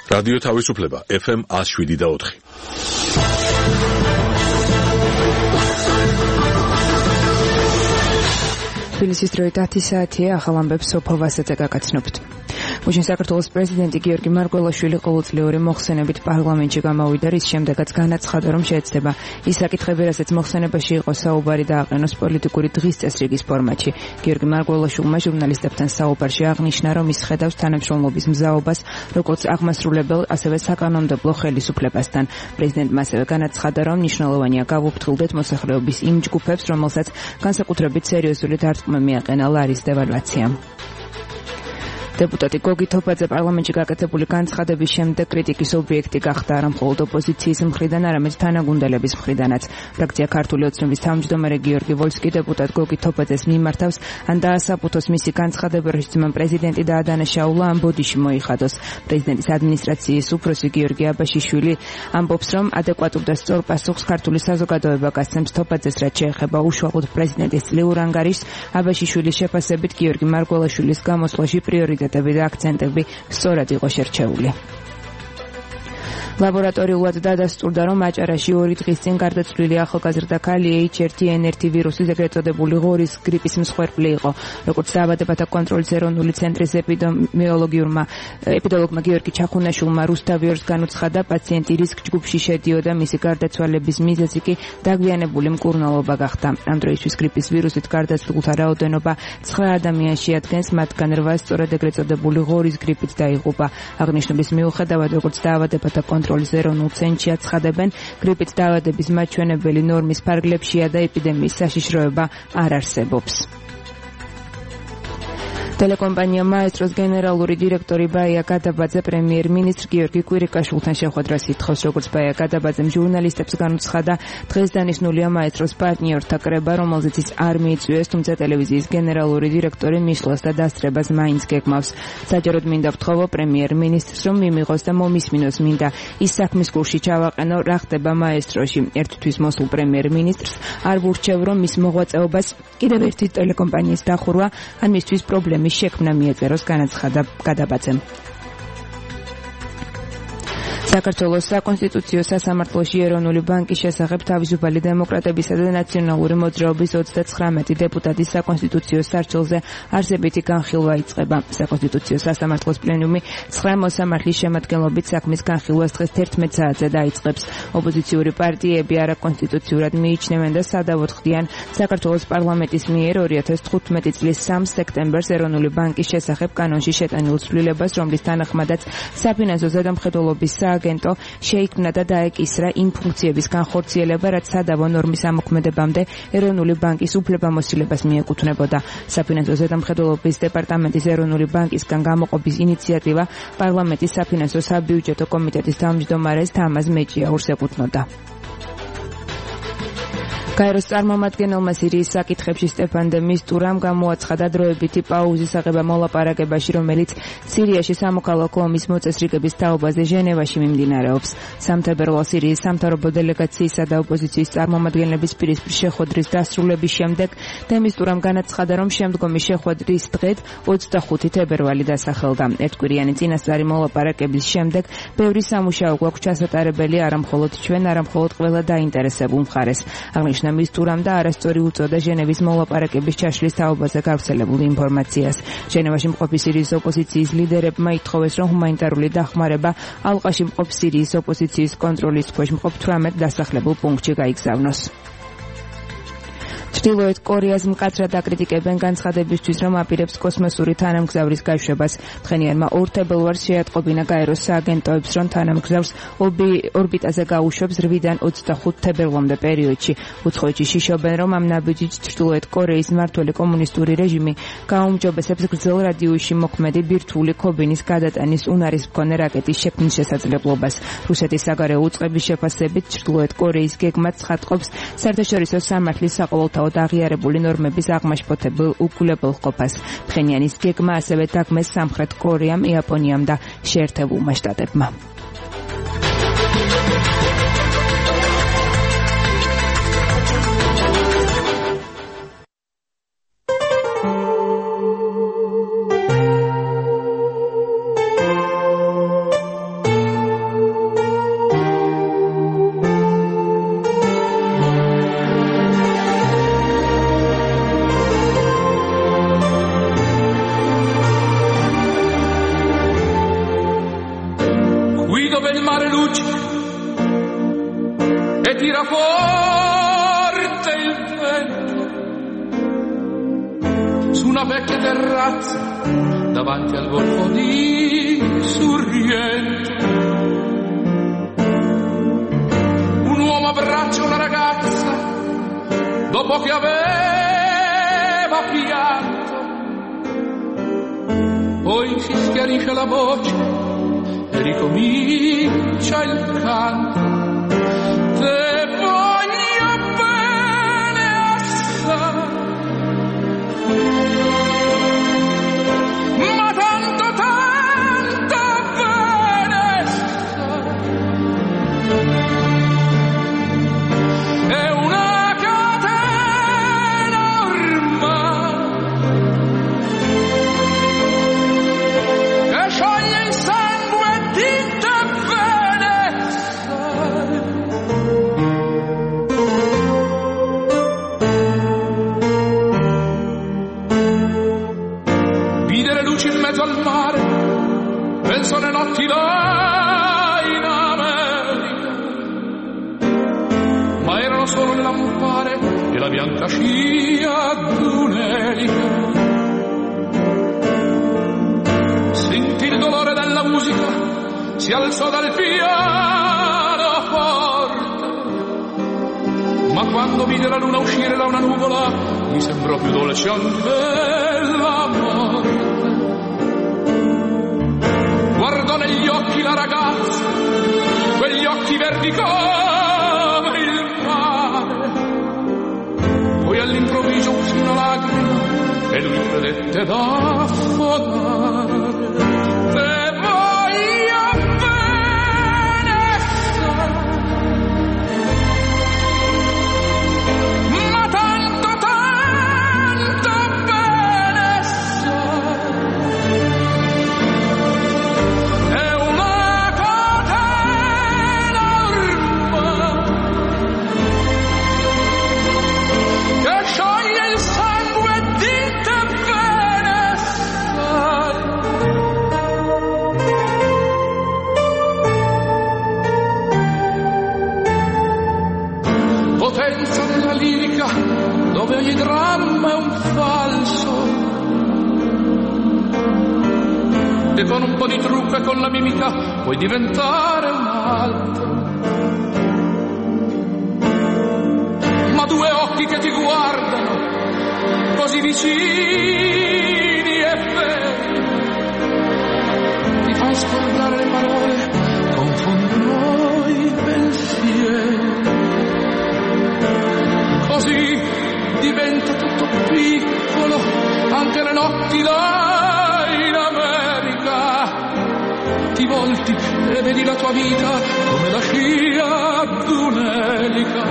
რადიო თავისუფლება FM 107.4. თბილისის დროით 10 საათია, ახალ ამბებს სოფო ვასაძე გაგაცნობთ. მუშინ საქართველოს პრეზიდენტი გიორგი მარგველაშვილი ყოველწლიური მოხსენებით პარლამენტში გამოვიდა, რის შემდეგაც განაცხადა, რომ შეეცდება ის საკითხები, რასაც მოხსენებაში იყო საუბარი დააყენოს პოლიტიკური დღის წესრიგის ფორმატში. გიორგი მარგველაშვილმა ჟურნალისტებთან საუბარში აღნიშნა, რომ ის ხედავს თანამშრომლობის მზაობას როგორც აღმასრულებელ, ასევე საკანონმდებლო ხელისუფლებასთან. პრეზიდენტმა ასევე განაცხადა, რომ მნიშვნელოვანია გავუფრთხილდეთ მოსახლეობის იმ ჯგუფებს, რომელსაც განსაკუთრებით სერიოზული დარტყმა მიაყენა ლარის დევალვაციამ. დეპუტატი გოგი თოფაძე პარლამენტში გაკეთებული განცხადების შემდეგ კრიტიკის ობიექტი გახდა არა მხოლოდ ოპოზიციის მხრიდან, არამედ თანაგუნდელების მხრიდანაც. ფრაქცია ქართული ოცნების თავმჯდომარე გიორგი ვოლსკი დეპუტატ გოგი თოფაძეს მიმართავს, ან დაასაბუთოს მისი განცხადება, რითიც მან პრეზიდენტი დაადანაშაულა, ან ბოდიში მოიხადოს. პრეზიდენტის ადმინისტრაციის უფროსი გიორგი აბაშიშვილი ამბობს, რომ ადეკვატურ და სწორ პასუხს ქართული საზოგადოება გასცემს თოფაძეს, რაც შეეხება უშუალოდ პრეზიდენტის წლიურ ანგარიშს. აბაშიშვილის შეფასებით გიორგი მარგველაშვილის გამოსვლაში პრიორიტეტი და აქცენტები სწორად იყო შერჩეული. ლაბორატორიულად დადასტურდა, რომ აჭარაში 2 დღის წინ გარდაცვლილი ახალგაზრდა ქალი H1N1 ვირუსის ეგრეთ წოდებული ღორის გრიპის მსხვერპლი იყო. როგორც დაავადებათა კონტროლის ეროვნული ცენტრის ეპიდემიოლოგმა გიორგი ჩახუნაშვილმა რუსთავიორს განუცხადა, პაციენტი რისკ ჯგუფში შედიოდა, მისი გარდაცვალების მიზეზი კი დაგვიანებული მკურნალობა გახდა. ამ დროისთვის გრიპის ვირუსით გარდაცვლილთა რაოდენობა 9 ადამიანს შეადგენს, მათგან 8 სწორედ ეგრეთ წოდებული ღორის გრიპით დაიღუპა. აღნიშნების მიუხედავად, როგორც დაავადებათა კონტროლის ეროვნულ ცენტრში აცხადებენ, გრიპით დაავადების მაჩვენებელი ნორმის ფარგლებშია და ეპიდემიის საშიშროება არ არსებობს. ტელეკომპანია მაესტროს გენერალური დირექტორი ბაია გადაბაძე პრემიერ-მინისტრ გიორგი კვირიკაშვილთან შეხვედრას ითხოვს. როგორც ბაია გადაბაძემ ჟურნალისტებს განუცხადა, დღეს დანიშნულია მაესტროს პარტნიორთა კრება, რომელზეც ის არ მიიწვიეს, თუმცა ტელევიზიის გენერალური დირექტორი მისვლას და დასწრებას მაინც გეგმავს. საჯაროდ მინდა ვთხოვო პრემიერ-მინისტრს, რომ მიმიღოს და მომისმინოს, მინდა ის საქმის კურსში ჩავაყენო, რა ხდება მაესტროში. ერთთვის მოსულ პრემიერ-მინისტრს არ ვურჩევ, რომ მის მოღვაწეობას კიდევ ერთი ტელეკომპანიის დახურვა ან მისთვის პრობლემის შექმნა მიეწეროს, განაცხადა გადაბაძემ. საქართველოს საკონსტიტუციო სასამართლოში ეროვნული ბანკის შესახებ თავისუფალი დემოკრატებისა და ნაციონალური მოძრაობის 39 დეპუტატის საკონსტიტუციო სარჩელზე არსებითი განხილვა იწყება. საკონსტიტუციო სასამართლოს პლენუმი 9 მოსამართლის შემადგენლობით საქმის განხილვას დღეს 11 საათზე დაიწყებს. ოპოზიციური პარტიები არაკონსტიტუციურად მიიჩნევენ და სადავოდ ხდიან საქართველოს პარლამენტის მიერ 2015 წლის 3 სექტემბერს ეროვნული ბანკის შესახებ კანონში შეტანილ ცვლილებას, რომლის თანახმადაც საფინანსო ზედამხედველობის აგენტო შეიქმნა და დაეკისრა იმ ფუნქციების განხორციელება, რაც სადავო ნორმის ამოქმედებამდე ეროვნული ბანკის უფლებამოსილებას მიეკუთვნებოდა. საფინანსო ზედამხედველობის დეპარტამენტის ეროვნული ბანკისგან გამოყოფის ინიციატივა პარლამენტის საფინანსო საბიუჯეტო კომიტეტის თავმჯდომარეს თამაზ მეჭიაურს ეკუთვნოდა. გაეროს წარმომადგენელმა სირიის საკითხებში სტეფან დე მისტურამ გამოაცხადა დროებითი პაუზის აღება მოლაპარაკებაში, რომელიც სირიაში სამოქალაქო ომის მოწესრიგების თაობაზე ჟენევაში მიმდინარეობს. სამთავრობო სირიის სამთავრობო დელეგაციისა და ოპოზიციის წარმომადგენლების პირისპირ შეხვედრის დასრულების შემდეგ დე მისტურამ განაცხადა, რომ შემდგომი შეხვედრის დღედ 25 თებერვალი დასახელდა. ერთკვირიანი წინასწარი მოლაპარაკების შემდეგ ბევრი სამუშაო გვაქვს ჩასატარებელი, არამხოლოდ ჩვენ, არამხოლოდ ყველა დაინტერესებულ მხარეს. აღნიშნა მისტურამ და არასწორი უწოდა ჟენევის მოლაპარაკების ჩაშლის თაობაზე გავრცელებულ ინფორმაციას. ჟენევაში მყოფი სირიის ოპოზიციის ლიდერებმა ითხოვეს, რომ ჰუმანიტარული დახმარება ალყაში მყოფ სირიის ოპოზიციის კონტროლის ქვეშ მყოფ 18 დასახლებულ პუნქტში გაიგზავნოს. ჩრდილოეთ კორეას მკაცრად აკრიტიკებენ განცხადებისთვის, რომ აპირებს კოსმოსური თანამგზავრის გაშვებას. დღენიანმა 2 თებერვალს შეატყობინა გაეროს სააგენტოებს, რომ თანამგზავრს ორბიტაზე გაუშვებს 8-დან 25 თებერვლამდე პერიოდში. უცხოეთში შიშობენ, რომ ამ ნაბიჯით ჩრდილოეთ კორეის მმართველი კომუნისტური რეჟიმი გაუმჯობესებს გრძელ რადიუსში მოქმედი ბირთვული ქობინის გადატანის უნარის მქონე რაკეტის შექმნის შესაძლებლობას. რუსეთის საგარეო უწყების შეფასებით ჩრდილოეთ კორეის გეგმა ცხადყოფს საერთაშორისო სამართლის საყოველთაოდ აღიარებული ნორმების აღმაშფოთებელ უკულებელყოფას. ფხენიანის გეგმა ასევე დაგმეს სამხრეთ კორეამ, იაპონიამ და შეერთებულმა შტატებმა. su una vecchia terrazza davanti al golfo di Sorrento. Un uomo abbraccia una ragazza dopo che aveva pianto, poi si schiarisce la voce e ricomincia il canto. Te voglio bene assai, ma tanto bene assai. È una catena ormai che scioglie il sangue di te bene assai. Vide le luci in mezzo al mare, penso alle notti là in America, ma erano solo le lampare e la bianca scia d'un'elica. Sentì il dolore della musica, si alzò dal pianoforte, ma quando vide la luna uscire da una nuvola gli sembrò più dolce anche la morte. Guardò negli occhi la ragazza, quegli occhi verdi come il mare, poi all'improvviso uscì una lacrima e lui credette d'affogare. Te voglio bene assai, ma tanto bene assai. È una catena ormai che scioglie il sangue di te bene assai. Potenza della lirica dove ogni dramma è un falso, e con un po' di trucco e con la mimica puoi diventare un altro. Ma due occhi che ti guardano così vicini e veri ti fanno scordare le parole, confondono i pensieri. Così diventa tutto piccolo, anche le notti là in America. Ti volti e vedi la tua vita come la scia d'un'elica.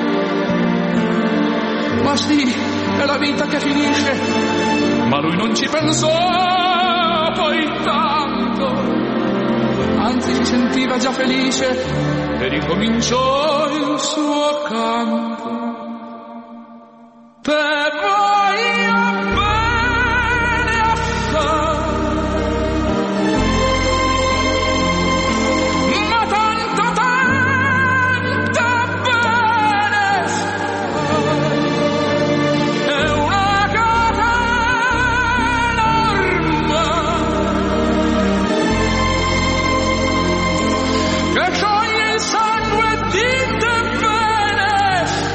Ma sì, è la vita che finisce, ma lui non ci pensò poi tanto, anzi si sentiva già felice e ricominciò il suo canto. Te voglio bene assai, ma tanto bene assai. È una catena ormai che scioglie il sangue di te bene assai.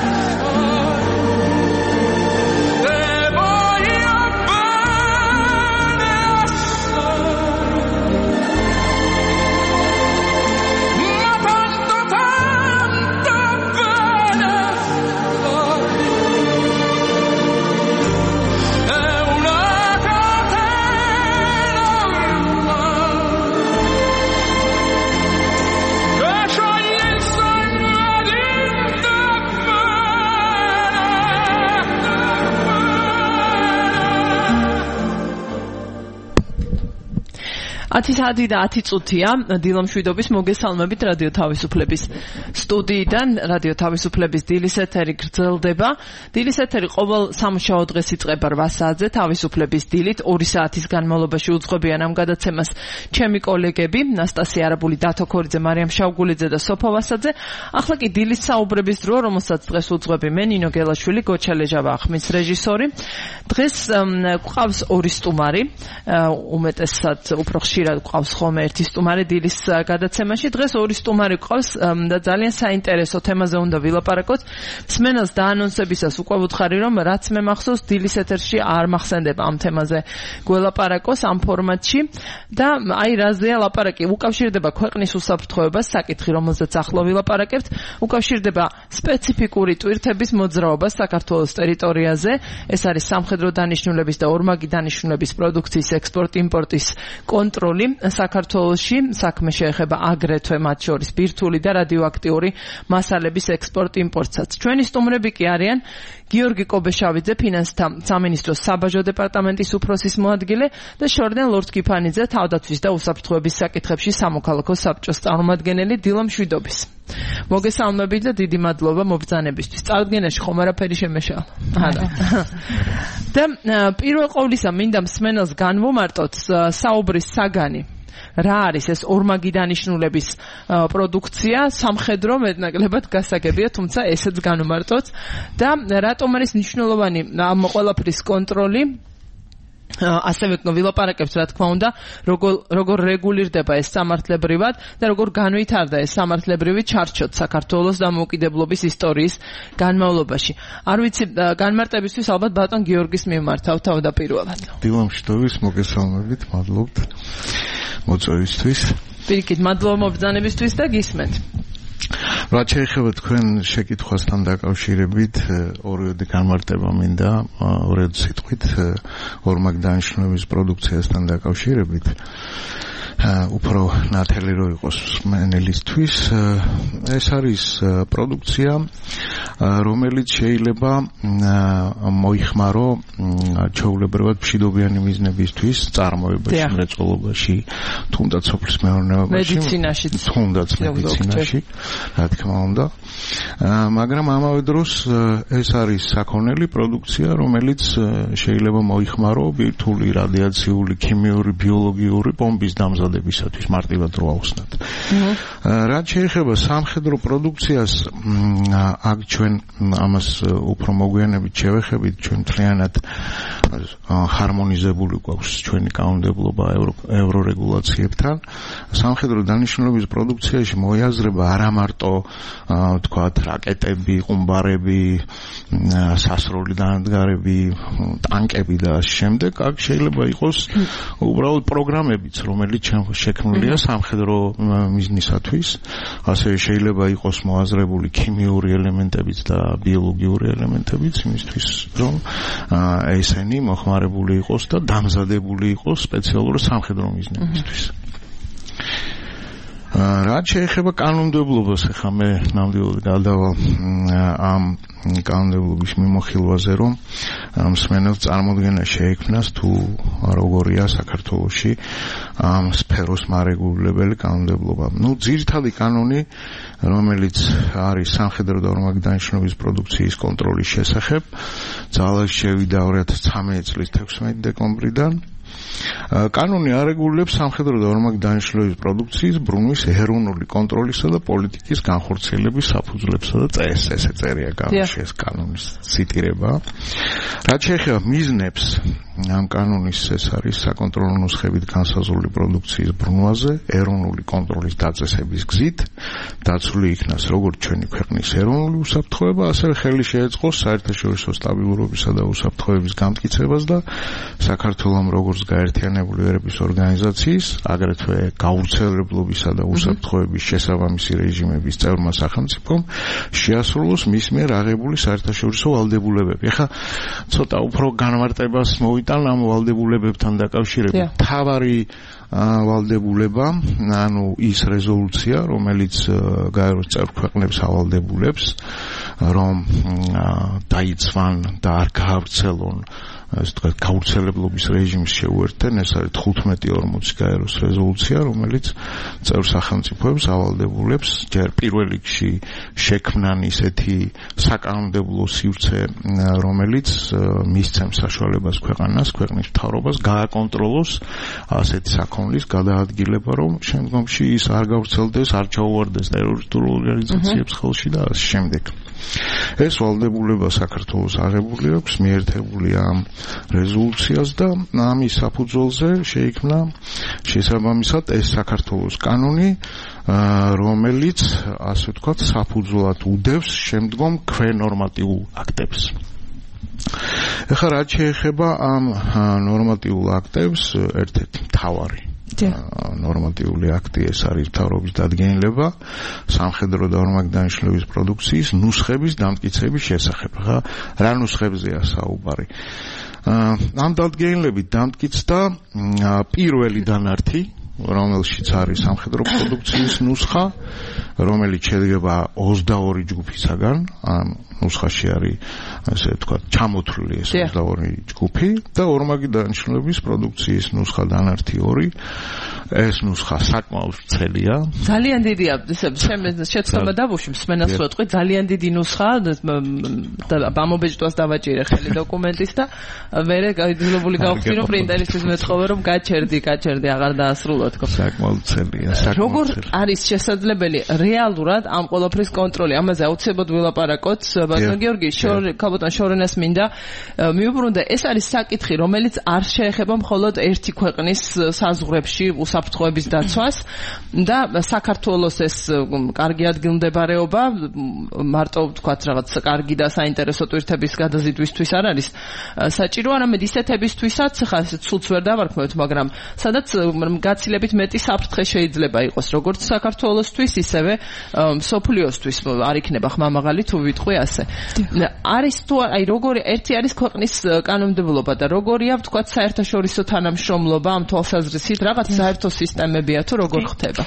10 საათი და 10 წუთია დილა მშვიდობის მოგესალმებით რადიო თავისუფლების სტუდიიდან რადიო თავისუფლების დილის ეთერი გრძელდება. დილის ეთერი ყოველ სამუშაო დღეს იწყება 8 საათზე თავისუფლების დილით 2 საათის განმავლობაში უძღვებიან ამ გადაცემას ჩემი კოლეგები ნასტასია არაბული, დათო ქორიძე, მარიამ შავგულიძე და სოფო ვასაძე. ახლა კი დილის საუბრების დრო, რომელსაც დღეს უძღვები მე ნინო გელაშვილი, გოჩა ლეჟავა ახმის რეჟისორი. დღეს გვყავს 2 სტუმარი, უმეტესად უფრო ხშირად გვყავს ხოლმე 1 სტუმარი დილის გადაცემაში. დღეს 2 სტუმარი გვყავს და ძალიან საინტერესო თემაზე უნდა ვილაპარაკოთ. მსმენელს დაანონსებისას უკვე ვუთხარი, რომ რაც მე მახსოვს დილის ეთერში არ მახსენდება ამ თემაზე გველაპარაკოს ამ ფორმატში და აი რაზეა ლაპარაკი, უკავშირდება ქვეყნის უსაფრთხოებას, საკითხი რომელზეც ახლა ვილაპარაკებთ, უკავშირდება სპეციფიკური ტვირთების მოძრაობას საქართველოს ტერიტორიაზე. ეს არის სამხედრო დანიშნულების და ორმაგი დანიშნულების პროდუქციის ექსპორტ-იმპორტის კონტროლი საქართველოში. საქმე შეეხება აგრეთვე მათ შორის ბირთვული და რადიოაქტიური მასალების ექსპორტ-იმპორტსაც. ჩვენი სტუმრები კი არიან გიორგი კობეშავიძე, ფინანსთა სამინისტროს საბაჟო დეპარტამენტის უფროსის მოადგილე და შორდენ ლორდ-კიფანიძე, თავდაცვის და უსაფრთხოების საკითხებში სამოქალაქო საბჭოს წარმომადგენელი. დილა მშვიდობის. მოგესალმებით და დიდი მადლობა მობრძანებისთვის. წარდგენაში ხომ არაფერი შემეშალა. არა. და პირველ ყოვლისა მინდა მსმენელს განვომარტოთ საუბრის საგანი. რა არის ეს ორმაგი დანიშნულების პროდუქცია, სამხედრო მეტნაკლებად გასაგებია, თუმცა ესეც განვომარტოთ და რატომ არის მნიშვნელოვანი ამ ყველაფრის კონტროლი. ასევე ვილაპარაკებთ რა თქმა უნდა როგორ რეგულირდება ეს სამართლებრივად და როგორ განვითარდა ეს სამართლებრივი ჩარჩოთ საქართველოს დამოუკიდებლობის ისტორიის განმავლობაში. არ ვიცი, განმარტებისთვის ალბათ ბატონ გიორგის მიმართავ თავდაპირველად. დილა მშვიდობის, მოგესალმებით, მადლობთ მოწვევისთვის. პირიქით, მადლობა მობრძანებისთვის და გისმენთ. რაც შეეხება თქვენ შეკითხვასთან დაკავშირებით, ორივე განმარტება მინდა, ორივე სიტყვით ორმაგი დანიშნულების პროდუქციასთან დაკავშირებით. უფრო ნათელი რო იყოს მსმენელისთვის, ეს არის პროდუქცია, რომელიც შეიძლება მოიხმარო ჩვეულებრივად მშვიდობიანი მიზნებისთვის წარმოებაში, მრეწველობაში, თუნდაც სოფლის მეურნეობაში, თუნდაც მედიცინაში, რა თქმა უნდა. მაგრამ ამავე დროს ეს არის საქონელი პროდუქცია, რომელიც შეიძლება მოიხმარო ბირთვული, რადიაციული, ქიმიური, ბიოლოგიური პომპის დამზადებისათვის მარტივად რო ავხსნათ. რაც შეეხება სამხედრო პროდუქციას, აქ ჩვენ ამას უფრო მოგვიანებით შევეხებით, ჩვენ მთლიანად ჰარმონიზებული გვაქვს ჩვენი კანონმდებლობა ევრორეგულაციებთან. სამხედრო დანიშნულების პროდუქციაში მოიაზრება არა მარტო თქვათ რაკეტები, ყუმბარები, სასროლი დანადგარები, ტანკები და შემდეგ, აქ შეიძლება იყოს უბრალოდ პროგრამებიც, რომელიც შექმნილია სამხედრო მიზნისათვის, ასევე შეიძლება იყოს მოაზრებული ქიმიური ელემენტებიც და ბიოლოგიური ელემენტებიც იმისთვის, რომ ესენი მოხმარებული იყოს და დამზადებული იყოს სპეციალურ სამხედრო მიზნებისთვის. რაც შეეხება კანონმდებლობას, ახლა მე ნამდვილად გადავალ ამ კანონმდებლობის მიმოხილვაზე, რომ მსმენელს წარმოდგენა შეექმნას თუ როგორია საქართველოში ამ სფეროს მარეგულირებელი კანონმდებლობა. ძირითადი კანონი, რომელიც არის სამხედრო და ორმაგი დანიშნულების პროდუქციის კონტროლის შესახებ, ძალაში შევიდა 2013 წლის 16 დეკემბრიდან. კანონი არეგულირებს სამხედრო და ორმაგი დანიშნულების პროდუქციის ბრუნვის ეროვნული კონტროლისა და პოლიტიკის განხორციელების საფუძვლებსა და წესს. ესე წერია კანონში, ეს კანონის ციტირება. რაც შეეხება მიზნებს, ამ კანონის ეს არის საკონტროლო ნუსხებით განსაზღვრული პროდუქციის ბრუნვაზე ეროვნული კონტროლის დაწესების გზით დაცული იქნას როგორც ჩვენი ქვეყნის ეროვნული უსაფრთხოება, ასევე ხელი შეეწყოს საერთაშორისო სტაბილურობისა და უსაფრთხოების გამტკიცებას და საქართველოს როგორც გაერთიანებული ერების ორგანიზაციის, აგრეთვე გაურცელებლობისა და უსაფრთხოების შესაბამისი რეჟიმების წევრმა სახელმწიფომ შეასრულოს მის მიერ აღებული საერთაშორისო ვალდებულებები. ახლა ცოტა უფრო განმარტებას მოვიტან ამ ვალდებულებებთან დაკავშირებით. თავარი ვალდებულება, ანუ ის რეზოლუცია, რომელიც გაეროს წევრ ქვეყნებს ავალდებულებს რომ დაიცვან და არ გაავრცელონ ასე ვთქვათ გავრცელებლობის რეჟიმს შეუერთდნენ. ეს არის 15-40 გაეროს რეზოლუცია, რომელიც წევრ სახელმწიფოებს ავალდებულებს ჯერ პირველ რიგში შექმნან ისეთი საკანონმდებლო სივრცე, რომელიც მისცემს საშუალებას ქვეყნის მთავრობას გააკონტროლოს ასეთი საქონლის გადაადგილება, რომ შემდგომში ის არ გავრცელდეს, არ ჩაუვარდეს ტერორისტულ ორგანიზაციებს ხელში და ასე შემდეგ. ეს ვალდებულება საქართველოს აღებული აქვს, მიერთებული ამ რეზოლუციას და ამის საფუძველზე შეიქმნა შესაბამისად ეს საქართველოს კანონი, რომელიც ასე ვთქვათ საფუძვლად უდევს შემდგომ ქვენორმატიულ აქტებს. ეხლა რაც შეეხება ამ ნორმატიულ აქტებს, ერთ-ერთი მთავარი ნორმატიული აქტი ეს არის მთავრობის დადგენილება სამხედრო და ორმაგდანიშნულების პროდუქციის ნუსხების დამტკიცების შესახებ. რა ნუსხებზეა საუბარი? ამ დადგენილებით დამტკიცდა პირველი დანართი, რომელშიც არის სამხედრო პროდუქციის ნუსხა, რომელიც შედგება 22 ჯგუფისაგან. ამ ნუსხაში არის ასე ვთქვათ ჩამოთვლილი ეს 22 ჯგუფი და ორმაგი დანიშნულების პროდუქციის ნუსხა დანართი 2. ეს ნუსხა საკმაოდ ვრცელია. ძალიან დიდია შეცდომა დავუშვი მსმენელს ვეთყვი, ძალიან დიდი ნუსხა და ამობეჭდვას დავაჭირე ხელი დოკუმენტის და მერე გაიძლებული გავხდი რომ პრინტერისთვის მეთხოვე რომ გაჩერდი აღარ დაასრულო თქო. საკმაოდ ვრცელია. როგორ არის შესაძლებელი რეალურად ამ ყველაფრის კონტროლი? ამაზე აუცილებლად ვილაპარაკოთ. ბატონ გიორგი, ქალბატონ შორენას მინდა მიუბრუნდა, ეს არის საკითხი, რომელიც არ შეეხება მხოლოდ ერთი ქვეყნის საზღვრებში უსაფრთხოების დაცვას და საქართველოს ეს კარგი ადგილმდებარეობა მარტო ვთქვათ რაღაც კარგი და საინტერესო ტვირთების გადაზიდვისთვის არ არის საჭირო, არამედ ისეთებისთვისაც, ხა ეს ცულც ვერ დავარქმევთ, მაგრამ სადაც გაცილებით მეტი საფრთხე შეიძლება იყოს, როგორც საქართველოსთვის, ისევე მსოფლიოსთვის არ იქნება ხმამაღალი თუ ვიტყვი ასე. არის თუ აი როგორი ერთი არის ქვეყნის კანონმდებლობა და როგორია ვთქვათ საერთაშორისო თანამშრომლობა ამ თვალსაზრისით, რაღაც საერთო სისტემებია თუ როგორ ხდება?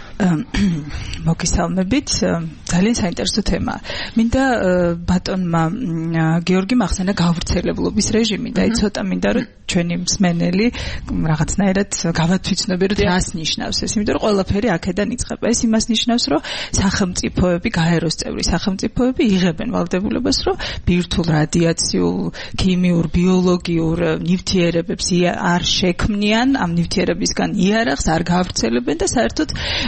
მოგესალმებით, ძალიან საინტერესო თემაა. მინდა ბატონმა გიორგიმ ახსენა გავრცელებლობის რეჟიმი და ცოტა მინდა რომ ჩვენი მსმენელი რაღაცნაირად გავათვითცნობი რომ რას ნიშნავს ეს, იმიტომ რომ ყველაფერი აქედან იწყება. ეს იმას ნიშნავს, რომ სახელმწიფოები, გაეროს წევრი სახელმწიფოები იღებენ ვალდებულებას, რომ ბირთვულ რადიაციულ, ქიმიურ, ბიოლოგიურ ნივთიერებებს არ შექმნიან, ამ ნივთიერებისგან იარაღს არ გავრცელებენ და საერთოდ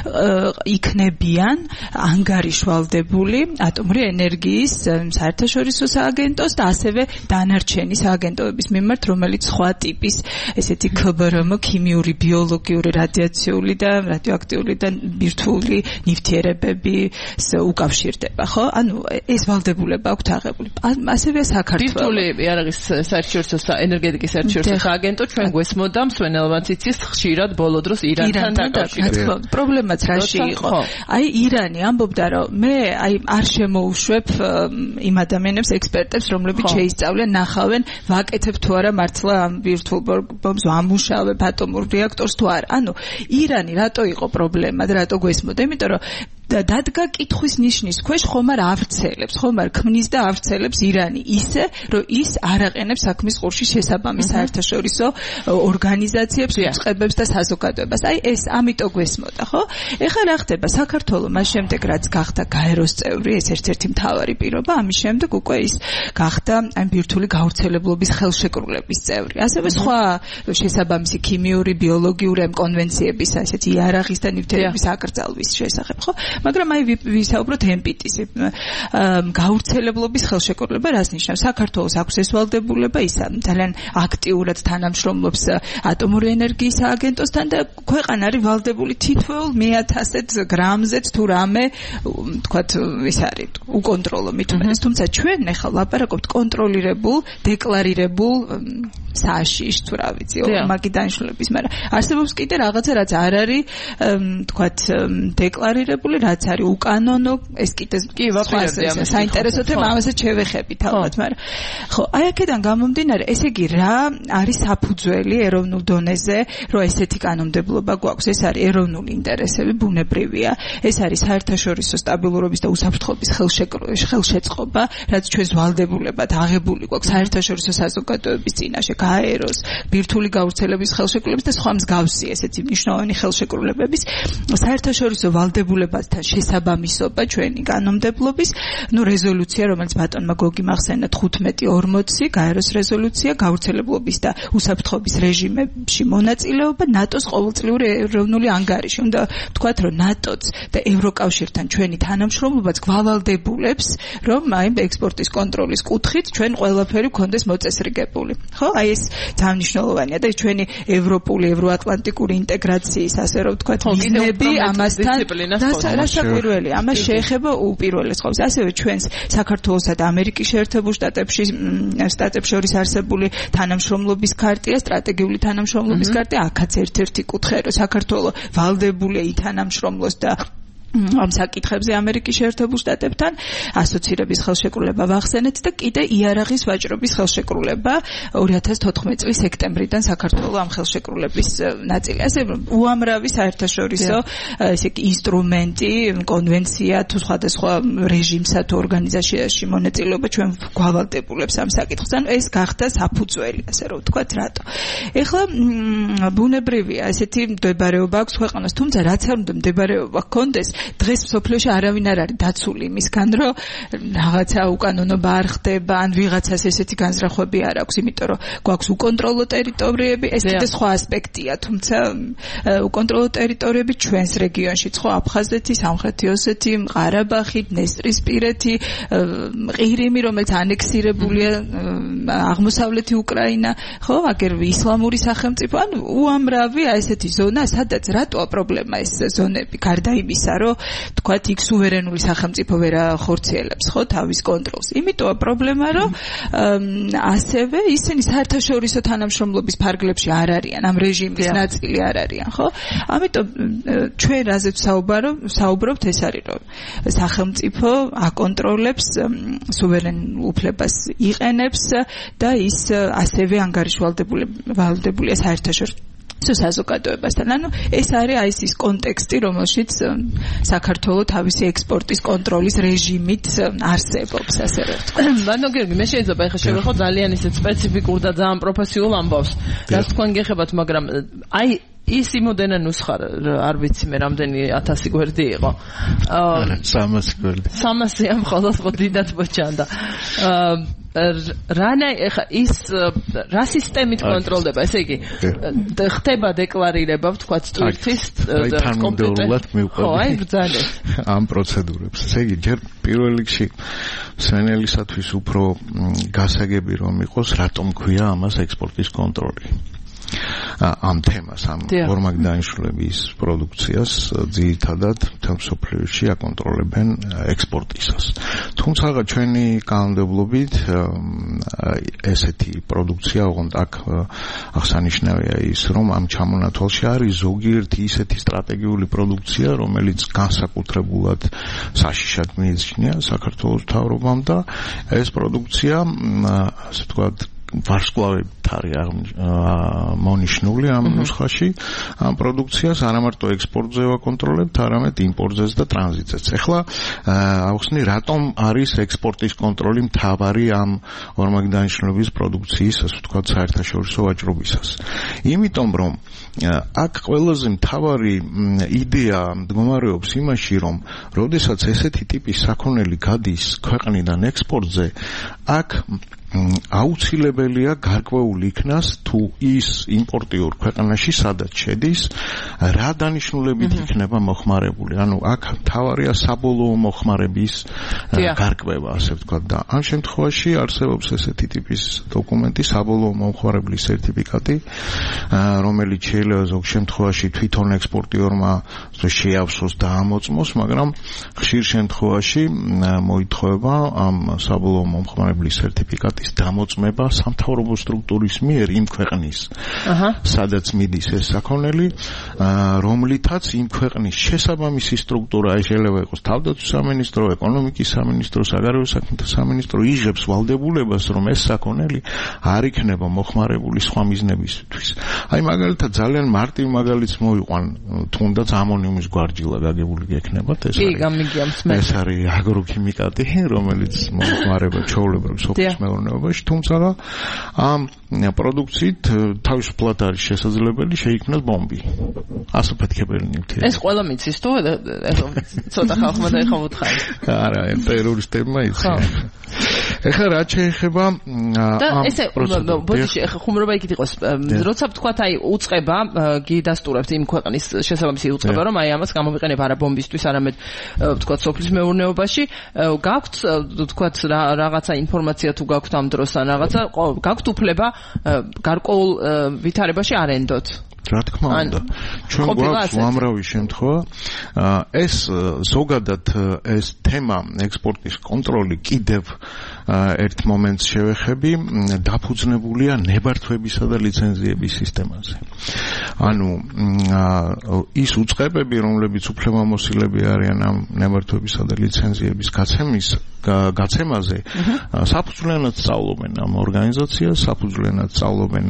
იქნებიან ანგარიშვალდებული ატომური ენერგიის საერთაშორისო სააგენტოს და ასევე დანარჩენი სააგენტოების მიმართ, რომელიც სხვა ტიპის ესეთი ქბრმ, ქიმიური, ბიოლოგიური, რადიაციული და რადიოაქტიული და ბირთვული ნივთიერებების უკავშირდება, ხო? ანუ ეს ვალდებულება აქვს აღებული. ასევე საქართველოს ბირთვული იარაღის საერთაშორისო ენერგეტიკის საერთაშორისო სააგენტო ჩვენ გვესმოდა მსვენელმაც იცის ხშირად ბოლო დროს ირანთან დაკავშირებით. პრობლემაც რაში იყო? აი ირანი ამბობდა რომ მე აი არ შემოუშვებ იმ ადამიანებს ექსპერტებს რომლებიც შეისწავლენ ნახავენ ვაკეთებ თუ არა მართლა ამ ბირთვულ ბომბს ამუშავებ ატომურ რეაქტორს თუ არა. ანუ ირანი რატო იყო პრობლემა და რატო გვესმოდა? იმიტომ რომ დადგა კითხვის ნიშნის ქვეშ ხომ არ ავრცელებს, ხომ არ ქმნის და ავრცელებს ირანი ისე, რომ ის არ აყენებს საქმის ყურში შესაბამის საერთაშორისო ორგანიზაციებს, უწყებებს და საზოგადოებას. აი ეს ამიტომ გვესმოდა, ხო? ეხლა რა ხდება? საქართველოს მას შემდეგ რაც გახდა გაეროს წევრი, ეს ერთ-ერთი მთავარი პირობა, ამის შემდეგ უკვე ის გახდა აი ბირთვული გავრცელებლობის ხელშეკრულების წევრი. ასევე სხვა შესაბამისი ქიმიური, ბიოლოგიური კონვენციების, ასეთი იარაღის და ნივთიერების აკრძალვის შესახებ, ხო? მაგრამ აი ვისაუბროთ ემპიტის გავრცელებლობის ხელშეკრულება რას ნიშნავს? საქართველოს აქვს ეს ვალდებულება, ის ძალიან აქტიურად თანამშრომლობს ატომური ენერგიის სააგენტოსთან და ქვეყანა არის ვალდებული თითოეულ 1000 გრამზეც თუ რამე თქვათ ის არის უკონტროლო მithumedes, თუმცა ჩვენ ახლა ლაპარაკობთ კონტროლირებულ, დეკლარირებულ საშიშ თუ რა ვიცი მაგის დანიშნულების, მაგრამ არსებობს კიდე რაღაცა რაც არ არის თქვათ დეკლარირებული, რაც არის უკანონო, ეს კიდე საინტერესო თემა, ამასაც შევეხებით ალბათ, მაგრამ ხო, აი აქედან გამომდინარე, ესე იგი რა არის საფუძველი ეროვნულ დონეზე, რომ ესეთი კანონმდებლობა გვაქვს, ეს არის ეროვნული ინტერესები, ბუნებრივია, ეს არის საერთაშორისო სტაბილურობის და უსაფრთხოების ხელშეწყობა, რაც ჩვენს ვალდებულებად აღებული გვაქვს საერთაშორისო საზოგადოების წინაშე, გაეროს, ბირთვული გავრცელების ხელშეკრულების და სხვა მსგავსი ესეთი მნიშვნელოვანი ხელშეკრულებების საერთაშორისო ვალდებულებასთან შესაბამისობა ჩვენი კანონმდებლობის, რეზოლუცია, რომელიც ბატონმა გოგი მახსენა 1540, გაეროს რეზოლუცია, გავრცელებლობის და უსაფრთხოების რეჟიმებში მონაწილეობა, ნატოს ყოველწლიური ეროვნული ანგარიში. უნდა ვთქვათ, რომ ნატოც და ევროკავშირთან ჩვენი თანამშრომლობაც გვალვალდებულებს, რომ აი ექსპორტის კონტროლის კუთხით ჩვენ ყველაფერი გქონდეს მოწესრიგებული. ხო, აი ეს ძალიან მნიშვნელოვანია და ჩვენი ევროპული, ევროატლანტიკური ინტეგრაციის, ასე რომ ვთქვათ, მიზნები ამასთან დასაკვირველი, ამას შეეხება უპირველეს ყოვლისა. ასევე ჩვენს საქართველოსა და ამერიკის შეერთებულ შტატებს შორის არსებული თანამშრომლობის ქარტია, სტრატეგიული თანამშრომლობის ქარტია, აქაც ერთ-ერთი კუთხე, რომ საქართველო ვალდებულია ითანამშრომლოს და ამ საკითხებზე ამერიკის შეერთებულ შტატებთან ასოცირების ხელშეკრულება ვახსენეთ და კიდე იარაღის ვაჭრობის ხელშეკრულება 2014 წლის სექტემბრიდან საქართველოს ამ ხელშეკრულების ნაწილი. ასე უამრავი საერთაშორისო ესე იგი ინსტრუმენტი, კონვენცია თუ სხვადასხვა რეჟიმსა თუ ორგანიზაციაში მონაწილეობა ჩვენ გვალდებულებს ამ საკითხს. ანუ ეს გახდა საფუძველი, ასე რომ ვთქვათ, რატო. ეხლა ბუნებრივია ესეთი მდებარეობა აქვს ქვეყანას, თუმცა რაც არ უნდა მდებარეობა ჰქონდეს, დღეს სოფლიოში არავინ არ არის დაცული იმისგან, რომ რაღაცა უკანონობა არ ხდება, ან ვიღაცას ესეთი განზრახვები არ აქვს, იმიტომ რომ გვაქვს უკონტროლო ტერიტორიები, ეს კიდე სხვა ასპექტია, თუმცა უკონტროლო ტერიტორიები ჩვენს რეგიონშიც, ხო, აფხაზეთი, სამხრეთი ოსეთი, ყარაბაღი, დნესტრისპირეთი, ყირიმი, რომელიც ანექსირებულია, აღმოსავლეთი უკრაინა, ხო, აგერ ისლამური სახელმწიფო, ანუ უამრავი ესეთი ზონა, სადაც რატოა პრობლემა ეს ზონები, გარდა იმისა, რომ თქვათ იქ სუვერენული სახელმწიფო ვერ ახორციელებს ხო თავის კონტროლს. იმიტომა პრობლემა, რომ ასევე ისინი საერთაშორისო თანამშრომლობის ფარგლებში არ არიან, ამ რეჟიმის ნაწილი არ არიან, ხო? ამიტომ ჩვენ რაზეც საუბრობთ, ეს არის, რომ სახელმწიფო აკონტროლებს სუვერენულ უფლებას იყენებს და ის ასევე ანგარიშვალდებულია საერთაშორისო საზოგადოებასთან. ანუ ეს არის აი ის კონტექსტი, რომელშიც საქართველოს თავისი ექსპორტის კონტროლის რეჟიმით არსებობს, ასე რომ ვთქვათ. ბანო გიორგი, მე შეიძლება ეხლა შევეხო ძალიან ისეთ სპეციფიკურ და ძალიან პროფესიულ ამბავს, რაც თქვენ გეხებათ, მაგრამ აი ის იმოდენა ნუსხა არ ვიცი მე რამდენი 1000 გვერდი იყო. 300 გვერდი. 300 მხოლოდ ხო დიდად მოჩანდა. რანა ეხა ის რა სისტემით კონტროლდება, ესე იგი ხდება დეკლარირება, ვთქვათ, ტვირთის კომპიუტერულად მივყვები. ხო, აი ბრძანე. ამ პროცედურებს. ესე იგი ჯერ პირველ რიგში სვენელისათვის უფრო გასაგები რომ იყოს, რატომ ქვია ამას ექსპორტის კონტროლი. ამ თემას, ამ ორმაგი დანიშნულების პროდუქციას ძირითადად მთელ მსოფლიოში აკონტროლებენ ექსპორტისას. თუმცა ჩვენი კანონმდებლობით ესეთი პროდუქცია, ოღონდ აქ აღსანიშნავია ის, რომ ამ ჩამონათვალში არის ზოგიერთი ისეთი სტრატეგიული პროდუქცია, რომელიც განსაკუთრებულად საშიშად მიიჩნია საქართველოს მთავრობამ და ეს პროდუქცია, ასე ვთქვათ, ვარსკვლავებით არის მონიშნული ამ ნუსხაში. ამ პროდუქციას არა მარტო ექსპორტზე ვაკონტროლებთ, არამედ იმპორტზეც და ტრანზიტზეც. ეხლა ავხსნი, რატომ არის ექსპორტის კონტროლი მთავარი ამ ორმაგი დანიშნულების პროდუქციის, ასე ვთქვათ, საერთაშორისო ვაჭრობისას. იმიტომ რომ აქ ყველაზე მთავარი იდეა მდგომარეობს იმაში, რომ როდესაც ესეთი ტიპის საქონელი გადის ქვეყნიდან ექსპორტზე, აქ აუცილებელია გარკვეული იქნას თუ ის იმპორტიორ ქვეყანაში სადაც შედის, რა დანიშნულებით იქნება მოხმარებული. ანუ აქ მთავარია საბოლოო მოხმარების გარკვევა, ასე ვთქვათ, და ამ შემთხვევაში არსებობს ესეთი ტიპის დოკუმენტი, საბოლოო მომხმარებლის სერტიფიკატი, რომელიც შეიძლება ზოგ შემთხვევაში თვითონ ექსპორტიორმა შეავსოს და ამოწმოს, მაგრამ ხშირ შემთხვევაში მოითხოვება ამ საბოლოო მომხმარებლის სერტიფიკატის პროდუქტის დამოწმება სამთავრობო სტრუქტურის მიერ იმ ქვეყნის სადაც მიდის ეს საქონელი რომლითაც იმ ქვეყნის შესაბამისი სტრუქტურა შეიძლება იყოს თავდაცვის სამინისტრო, ეკონომიკის სამინისტრო, საგარეო საქმეთა სამინისტრო იღებს ვალდებულებას რომ ეს საქონელი არ იქნება მოხმარებული სხვა მიზნებისთვის. აი მაგალითად ძალიან მარტივ მაგალითს მოვიყვან თუნდაც ამონიუმის გვარჯილა გაგებული გექნებათ ეს ეს არის აგროქიმიკატი რომელიც მოხმარება ჩვეულებრივ სოფლის მეურნეობაში თუმცა ამ პროდუქციით თავისუფლად არის შესაძლებელი შეიქმნას ბომბი. ასაფეთქებელი ნივთია. ეს ყველა მიცის თუ ცოტა ხალხმა და ეხა მოთხარი. არა, ტერორისტებმა იცი. ეხლა რაც შეეხება ამ ბოდიში ეხა ხუმრობა იქით იყოს როცა ვთქვათ აი უწყება გიდასტურებთ იმ ქვეყნის შესაბამისი უწყება რომ აი ამას გამოვიყენებ არა ბომბისთვის არამედ ვთქვათ სოფლის მეურნეობაში გაქვთ ვთქვათ რაღაცა ინფორმაცია თუ გაქვთ ამ დროს ან რაღაცა გაქვთ უფლება გარკვეულ ვითარებაში არენდოთ რა თქმა უნდა ჩვენ გვაქვს უამრავი შემთხვევა ეს ზოგადად ეს თემა ექსპორტის კონტროლი კიდევ ერთ მომენტს შევეხები დაფუძნებულია ნებართვებისა და ლიცენზიების სისტემაზე ანუ ის უწყებები რომლებიც უფლებამოსილები არიან ამ ნებართვებისა და ლიცენზიების გაცემაზე საფუძვლიანად სწავლობენ ამ ორგანიზაციას საფუძვლიანად სწავლობენ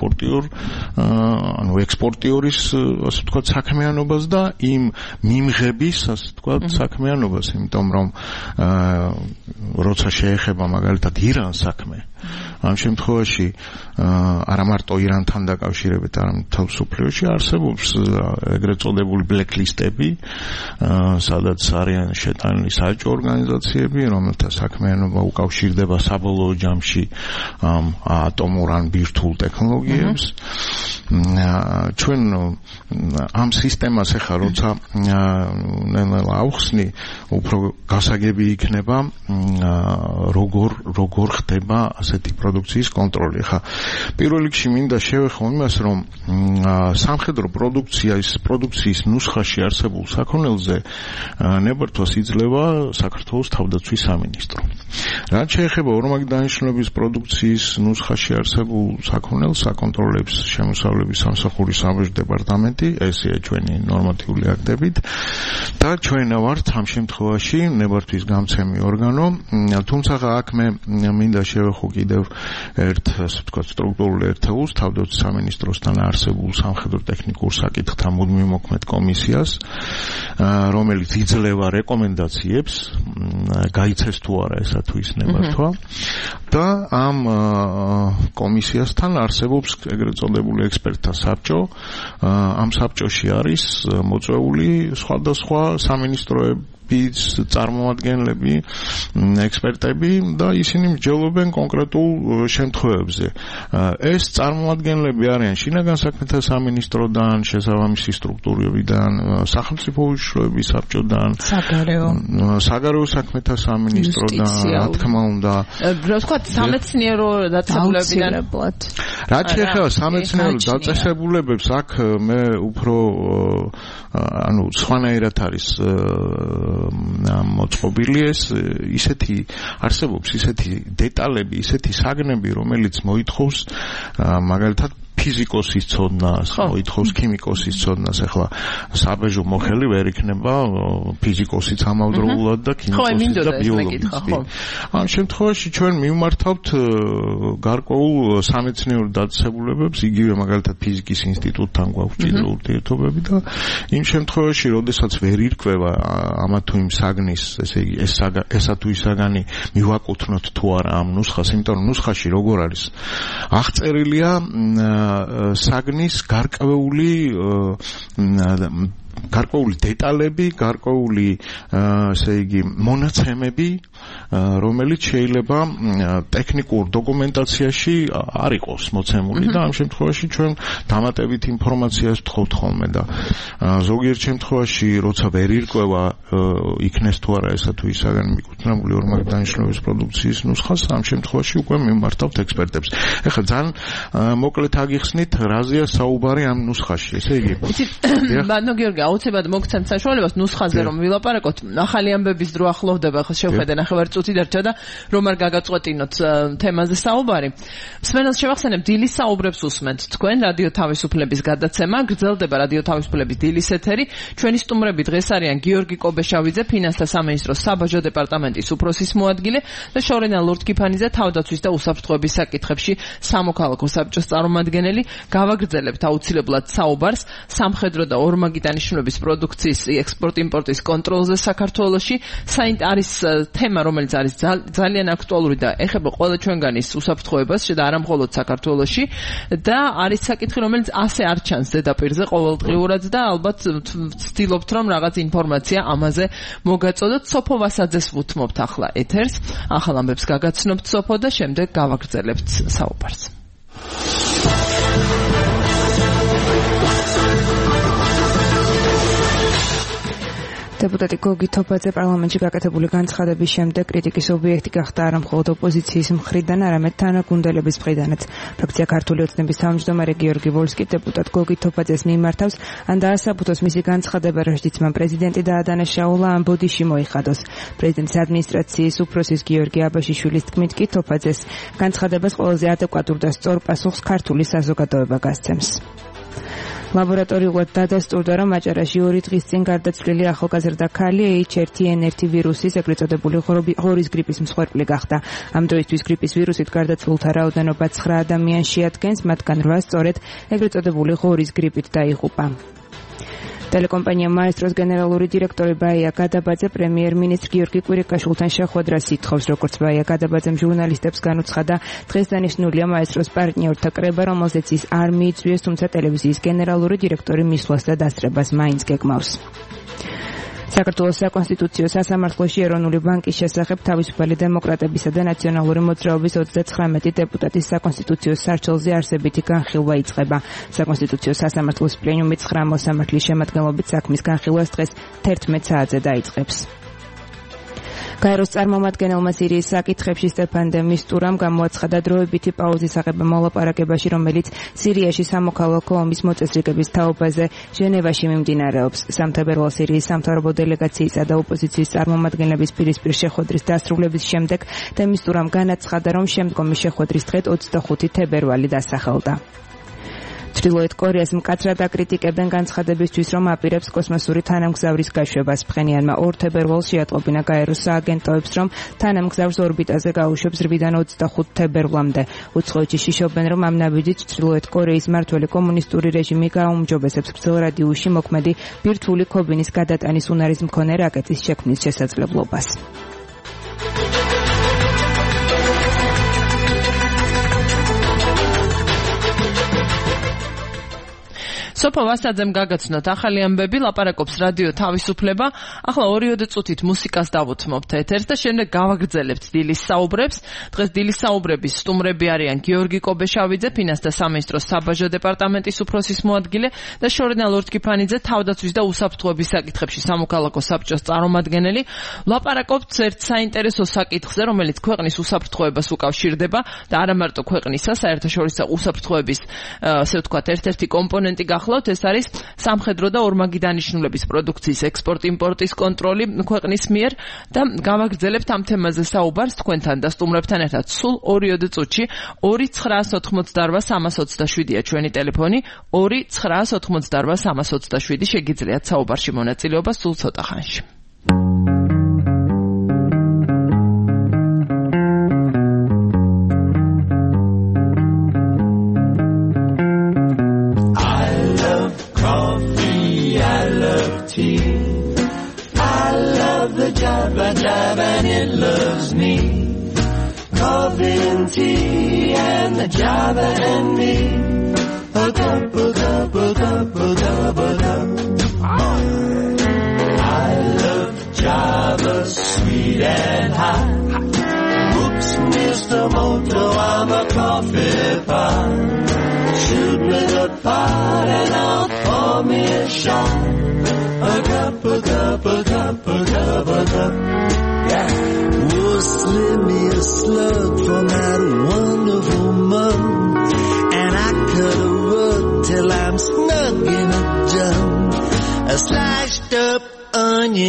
ექსპორტიორის ასე ვთქვათ საქმიანობას და იმ მიმღების ასე ვთქვათ საქმიანობას იმიტომ რომ როცა შეეხება მაგალითად ირანს საქმე ამ შემთხვევაში არა მარტო ირანთან დაკავშირებით არამედ თავისუფლებაში არსებობს ეგრეთ წოდებული ბლეკლისტები სადაც არიან შეტანილი საჯარო ორგანიზაციები რომელთა საქმიანობა უკავშირდება საბოლოო ჯამში ატომურ ან ბირთვულ ტექნოლოგიებს ჩვენ ამ სისტემას ახლა როცა ნელა ავხსნი უფრო გასაგები იქნება როგორ ხდება ასეთი პროდუქციის კონტროლი ახლა პირველ რიგში მინდა შევეხო იმას რომ სამხედრო პროდუქციის ნუსხაში არსებულ საქონელზე ნებართვას იძლევა საქართველოს თავდაცვის სამინისტრო რაც შეეხება ორმაგი დანიშნულების პროდუქციის ნუსხაში არსებულ საქონელს აკონტროლებს შემოსავლების სამსახურის საბჭოს დეპარტამენტი ესეა ჩვენი ნორმატიული აქტებით და ჩვენ ვართ ამ შემთხვევაში ნებართვის გამცემი ორგანო თუმცა აქ მე მინდა შევეხო კიდევ ერთ ასე ვთქვათ სტრუქტურულ ერთეულს თავდაცვის სამინისტროსთან არსებულ სამხედრო ტექნიკურ საკითხთა მუდმივ მოქმედ კომისიას რომელიც იძლევა რეკომენდაციებს გაიცეს თუ არა ესა თუ ის ნებართვა და ამ კომისიასთან არსებობს ეგრეთ წოდებული ექსპერტთა საბჭო ამ საბჭოში არის მოწვეული სხვადასხვა სამინისტროების წარმომადგენლები ექსპერტები და ისინი მსჯელობენ კონკრეტულ შემთხვევებზე ეს წარმომადგენლები არიან შინაგან საქმეთა სამინისტროდან შესაბამისი სტრუქტურებიდან სახელმწიფო უშუალოების საბჭოდან საგარეო საქმეთა სამინისტროდან რა თქმა უნდა რა ვთქვათ სამეცნიერო დაწესებულებიდან რაც შეეხება სამეცნიერო დაწესებულებებს აქ მე უფრო ანუ სხვანაირად არის მოწყობილი ეს ისეთი არსებობს ისეთი დეტალები ისეთი საგნები რომელიც მოითხოვს მაგალითად ფიზიკოსის ცოდნას, მოითხოვს ქიმიკოსის ცოდნას, ახლა საბეჟო მოხელი ვერ იქნება ფიზიკოსიც ამავდროულად და ქიმიკოსიც და ბიოლოგიც. ამ შემთხვევაში ჩვენ მივმართავთ გარკვეულ სამეცნიერო დაწესებულებებს, იგივე მაგალითად ფიზიკის ინსტიტუტთან გვაქვს ჭიდრო ურთიერთობები და იმ შემთხვევაში, როდესაც ვერ ირკვევა ამა თუ იმ საგნის, ესე იგი ესა თუ ის საგანი მივაკუთვნოთ თუ არა ამ ნუსხას, იმიტომ რომ ნუსხაში როგორ არის აღწერილია საგნის გარკვეული დეტალები, გარკვეული ესე იგი მონაცემები, რომელიც შეიძლება ტექნიკურ დოკუმენტაციაში არ იყოს მოცემული და ამ შემთხვევაში ჩვენ დამატებით ინფორმაციას ვთხოვთ ხოლმე და ზოგიერთ შემთხვევაში როცა ვერ ირკვევა იქნეს თუ არა ესა თუ ისაგან მიკუთვნებული ორმაგი დანიშნულების პროდუქციის ნუსხას ამ შემთხვევაში უკვე მიმართავთ ექსპერტებს. ეხლა ძალიან მოკლედ აგიხსნით რაზეა საუბარი ამ ნუსხაში, ესე იგი. ბანო გიორგი, აუცილებლად მოგცემთ საშუალებას ნუსხაზე რომ ვილაპარაკოთ. ახალი ამბების დრო ახლოვდება, ხო შევხედე ნახევარი წუთი დარჩა და რომ არ გაგაწყვეტინოთ თემაზე საუბარი. მსმენელს შევახსენებ, დილის საუბრებს უსმენთ თქვენ რადიო თავისუფლების გადაცემა, გრძელდება რადიო თავისუფლების დილის ეთერი. ჩვენი სტუმრები დღეს არიან გიორგი კობეშავიძე, ფინანსთა სამინისტროს საბაჟო დეპარტამენტის უფროსის მოადგილე და შორენა ლორდ-კიფანიძე, თავდაცვის და უსაფრთხოების საკითხებში სამოქალაქო საბჭოს წარმომადგენელი. გავაგრძელებთ აუცილებლად საუბარს სამხედრო და ორმაგი დანიშნულების პროდუქციის ექსპორტ-იმპორტის კონტროლზე საქართველოში. არის თემა, რომელიც არის ძალიან აქტუალური და ეხება ყველა ჩვენგანის უსაფრთხოებას და არა მხოლოდ საქართველოში და არის საკითხი, რომელიც ასე არ ჩანს ზედაპირზე ყოველდღიურად და ალბათ ვცდილობთ რომ რაღაც ინფორმაცია ამაზე მოგაწოდოთ. სოფო ვასაძეს ვუთმობთ ახლა ეთერს. ახალ ამბებს გაგაცნობთ სოფო და შემდეგ გავაგრძელებთ საუბარს. დეპუტატი გოგი თოფაძე პარლამენტში გაკეთებული განცხადების შემდეგ კრიტიკის ობიექტი გახდა არა მხოლოდ ოპოზიციის მხრიდან, არამედ თანაგუნდელების მხრიდანაც. ფრაქცია ქართული ოცნების თავმჯდომარე გიორგი ვოლსკი დეპუტატ გოგი თოფაძეს მიმართავს, ან დაასაბუთოს მისი განცხადება, რაშიც მან პრეზიდენტი დაადანაშაულა, ან ბოდიში მოიხადოს. პრეზიდენტის ადმინისტრაციის უფროსის გიორგი აბაშიშვილის თქმით კი თოფაძეს განცხადებას ყველაზე ადეკვატურ და სწორ პასუხს ქართული საზოგადოება გასცემს. ლაბორატორიულად დადასტურდა, რომ აჭარაში 2 დღის წინ გარდაცვლილი ახალგაზრდა ქალი H1N1 ვირუსის, ეგრეთ წოდებული ღორის გრიპის მსხვერპლი გახდა. ამ დროისთვის გრიპის ვირუსით გარდაცვლულთა რაოდენობა 9 ადამიანს შეადგენს, მათგან 8 სწორედ ეგრეთ წოდებული ღორის გრიპით დაიღუპა. ტელეკომპანია მაესტროს გენერალური დირექტორი ბაია გადაბაძე პრემიერ-მინისტრ გიორგი კვირიკაშვილთან შეხვედრას ითხოვს, როგორც ბაია გადაბაძემ ჟურნალისტებს განუცხადა, დღეს დანიშნულია მაესტროს პარტნიორთა კრება, რომელზეც ის არ მიიწვიეს, თუმცა ტელევიზიის გენერალური დირექტორი მისვლას და დასწრებას მაინც გეგმავს. საქართველოს საკონსტიტუციო სასამართლოში ეროვნული ბანკის შესახებ თავისუფალი დემოკრატებისა და ნაციონალური მოძრაობის 39 დეპუტატის საკონსტიტუციო სარჩელზე არსებითი განხილვა იწყება. საკონსტიტუციო სასამართლოს პლენუმი 9 მოსამართლის შემადგენლობით საქმის განხილვას დღეს 11 საათზე დაიწყებს. გაეროს წარმომადგენელმა სირიის საკითხებში სტეფან დე მისტურამ გამოაცხადა დროებითი პაუზის აღება მოლაპარაკებაში, რომელიც სირიაში სამოქალაქო ომის მოწესრიგების თაობაზე ჟენევაში მიმდინარეობს. სამთავრობო სირიის სამთავრობო დელეგაციისა და ოპოზიციის წარმომადგენლების პირისპირ შეხვედრის დასრულების შემდეგ დე მისტურამ განაცხადა, რომ შემდგომი შეხვედრის დღე 25 თებერვალი დასახელდა. ჩრდილოეთ კორეას მკაცრად აკრიტიკებენ განცხადებისთვის, რომ აპირებს კოსმოსური თანამგზავრის გაშვებას. ფხენიანმა 2 თებერვალს შეატყობინა გაეროს სააგენტოებს, რომ თანამგზავრს ორბიტაზე გაუშვებს 8-დან 25 თებერვლამდე. უცხოეთში შიშობენ, რომ ამ ნაბიჯით ჩრდილოეთ კორეის მმართველი კომუნისტური რეჟიმი გააუმჯობესებს ბრძოლ რადიუსში მოქმედი ბირთვული ქობინის გადატანის უნარის მქონე რაკეტის შექმნის შესაძლებლობას. სოფო ვასაძემ გაგაცნოთ ახალი ამბები, ლაპარაკობს რადიო თავისუფლება. ახლა 2 წუთით მუსიკას დავუთმობთ ეთერს და შემდეგ გავაგრძელებთ დილის საუბრებს. დღეს დილის საუბრების სტუმრები არიან გიორგი კობეშავიძე, ფინანსთა სამინისტროს საბაჟო დეპარტამენტის უფროსის მოადგილე და შორენა ლორდ-კიფანიძე, თავდაცვის და უსაფრთხოების საკითხებში სამოქალაქო საბჭოს წარმომადგენელი. ლაპარაკობთ ერთ საინტერესო საკითხზე, რომელიც ქვეყნის უსაფრთხოებას უკავშირდება და არა მარტო ქვეყნისა, საერთაშორისო უსაფრთხოების, ასე ვთქვათ, ერთ-ერთი კომპონენტი გახდა. ეს არის სამხედრო და ორმაგი დანიშნულების პროდუქციის ექსპორტ-იმპორტის კონტროლი ქვეყნის მიერ და გავაგრძელებთ ამ თემაზე საუბარს თქვენთან და სტუმრებთან ერთად სულ 2 წუთში. 2-988-327-327-ია ჩვენი ტელეფონი, 2-988-327 შეგიძლიათ საუბარში მონაწილეობა სულ ცოტა ხანში. Java and it loves me. Coffee and tea and the Java and me. Hook up, hook up, hook up, hook up, hook up. I love Java, sweet and hot. Whoops, Mr. Moto, I'm a coffee pot. Shoot me the pot and I'll pour me a shot. Hook up, hook up, hook up, hook up.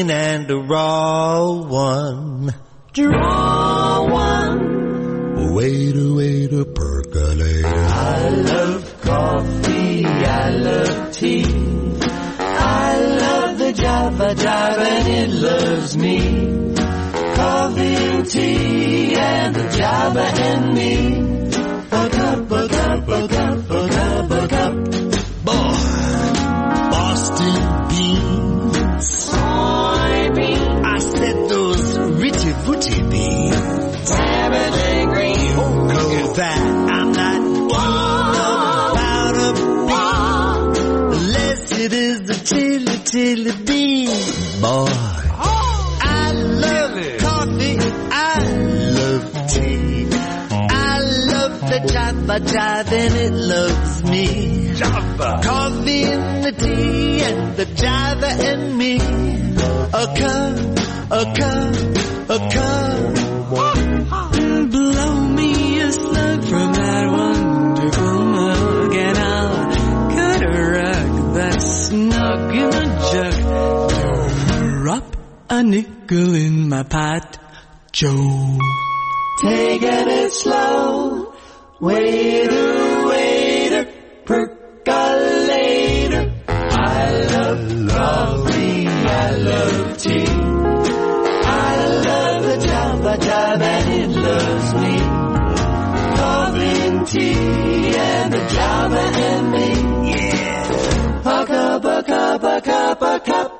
clean and a raw one. Draw one. Waiter, percolator. I love coffee, I love tea. I love the Java and it loves me. Coffee and tea and the Java and me. A cup, a cup, a cup, a cup, a cup. Boy, Boston beans. Soybeans. I said those richy footy beans. Saturday green. Oh, look at that. I'm not about a bean. Unless it is the chili bean. Boy, I love coffee. I love tea. I love the Java and it loves me. Java. Coffee and the tea and the Java and me. A cup, a cup, a cup. Blow me a slug from that wonderful mug and I'll cut a rug that's snug in a jug. Drop a nickel in my pot, Joe. Taking it slow. Waiter, percolator. I love coffee, I love tea. I love the Java and it loves me. Coffee and tea and the Java and me. Yeah. A cup, a cup, a cup, a cup.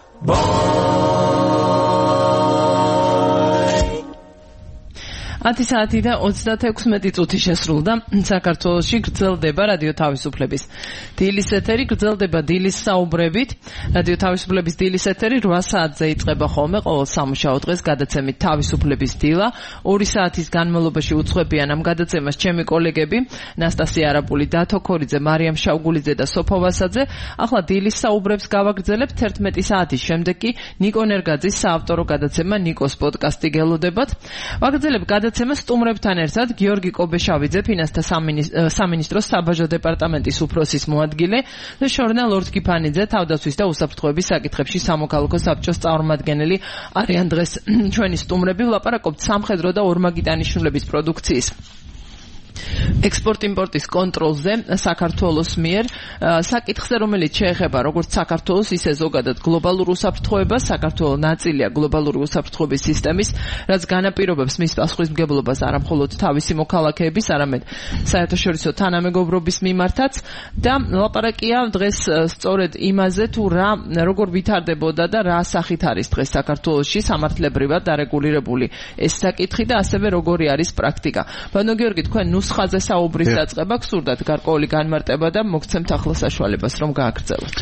Ათი საათი და 36 წუთი შესრულდა. საქართველოში გრძელდება რადიო თავისუფლების დილის ეთერი, გრძელდება დილის საუბრებით. რადიო თავისუფლების დილის ეთერი 8 საათზე იწყება ხოლმე ყოველ სამუშაო დღეს გადაცემით თავისუფლების დილა. 2 საათის განმავლობაში უძღვებიან ამ გადაცემას ჩემი კოლეგები ნასტასია არაპული, დათო ქორიძე, მარიამ შავგულიძე და სოფო ვასაძე. ახლა დილის საუბრებს გავაგრძელებთ 11 საათის შემდეგ კი ნიკო ნერგაძის საავტორო გადაცემა ნიკოს პოდკასტი გელოდებათ. ვაგრძელებ გადაცემას სტუმრებთან ერთად გიორგი კობეშავიძე, ფინანსთა სამინისტროს საბაჟო დეპარტამენტის უფროსის მოადგილე და ჟურნალ ორთქიფანიძე, თავდაცვის და უსაფრთხოების საკითხებში სამოქალაქო საბჭოს წარმომადგენელი არიან დღეს ჩვენი სტუმრები. ვლაპარაკობთ სამხედრო და ორმაგი დანიშნულების პროდუქციის ექსპორტ-იმპორტის კონტროლზე საქართველოს მიერ, საკითხზე, რომელიც შეეხება როგორც საქართველოს, ისე ზოგადად გლობალურ უსაფრთხოებას. საქართველოს ნაწილია გლობალური უსაფრთხოების სისტემის, რაც განაპირობებს მის პასუხისმგებლობას არა მხოლოდ თავისი მოქალაქეების, არამედ საერთაშორისო თანამეგობრობის მიმართაც. და ლაპარაკია დღეს სწორედ იმაზე, თუ როგორ ვითარდებოდა და რა სახით არის დღეს საქართველოში სამართლებრივად დარეგულირებული ეს საკითხი და ასევე როგორი არის პრაქტიკა. ბანო გიორგი, თქვენ ნუსხაზე საუბრის დაწყება გსურდათ გარკვეული განმარტება და მოგცემთ ახლა საშუალებას რომ გააგრძელოთ.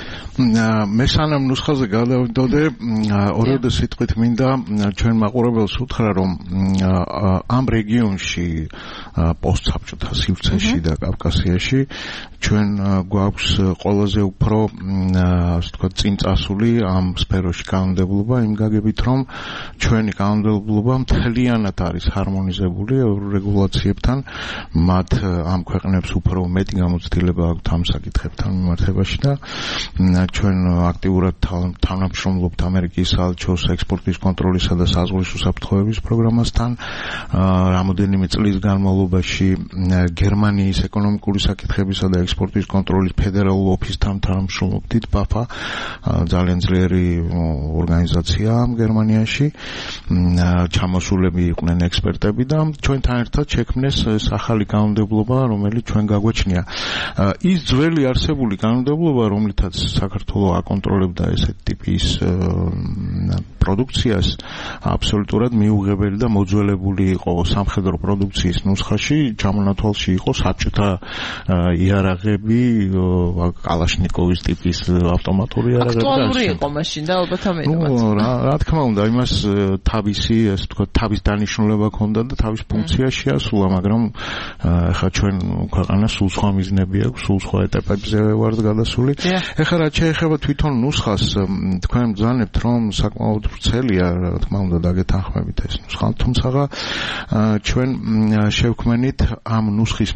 მე სანამ ნუსხაზე გადავიდოდე, ორიოდე სიტყვით მინდა ჩვენ მაყურებელს უთხრა, რომ ამ რეგიონში პოსტსაბჭოთა სივრცეში და კავკასიაში ჩვენ გვაქვს ყველაზე უფრო ასე ვთქვათ წინ წასული ამ სფეროში კანონმდებლობა, იმ გაგებით რომ ჩვენი კანონმდებლობა მთლიანად არის ჰარმონიზებული რეგულაციებთან, მათ ამ ქვეყნებს უფრო მეტი გამოცდილება აქვთ ამ საკითხებთან მიმართებაში და ჩვენ აქტიურად თანამშრომლობთ ამერიკის საელჩოს ექსპორტის კონტროლისა და საზღვრის უსაფრთხოების პროგრამასთან. რამოდენიმე წლის განმავლობაში გერმანიის ეკონომიკური საკითხებისა და ექსპორტის კონტროლის ფედერალურ ოფისთან თანამშრომლობთ. BAFA ძალიან ძლიერი ორგანიზაციაა გერმანიაში. ჩამოსულები იყვნენ ექსპერტები და ჩვენთან ერთად შექმნეს ეს ახალი კანონმდებლობა, რომელიც ჩვენ გაგვაჩნია. ის ძველი არსებული კანონმდებლობა, რომლითაც საქართველო აკონტროლებდა ესეთ ტიპის პროდუქციას, აბსოლუტურად მიუღებელი და მოძველებული იყო სამხედრო პროდუქციის ნუსხაში, ჩამონათვალში იყო საბჭოთა იარაღები, კალაშნიკოვის ტიპის ავტომატური იარაღები. აქტუალური იყო მაშინ და ალბათ ამიტომაც. რა თქმა უნდა, იმას თავისი, ასე ვთქვათ, თავის დანიშნულება ჰქონდა და თავის ფუნქცია შეასრულა, მაგრამ ეხლა ჩვენ ქვეყანას სულ სხვა მიზნები აქვს, სულ სხვა ეტაპებზე ვართ გადასული. ეხლა რაც შეეხება თვითონ ნუსხას, თქვენ ბრძანებთ, რომ საკმაოდ ვრცელია, რა თქმა უნდა, დაგეთანხმებით ეს ნუსხა, თუმცა ჩვენ შევქმნით ამ ნუსხის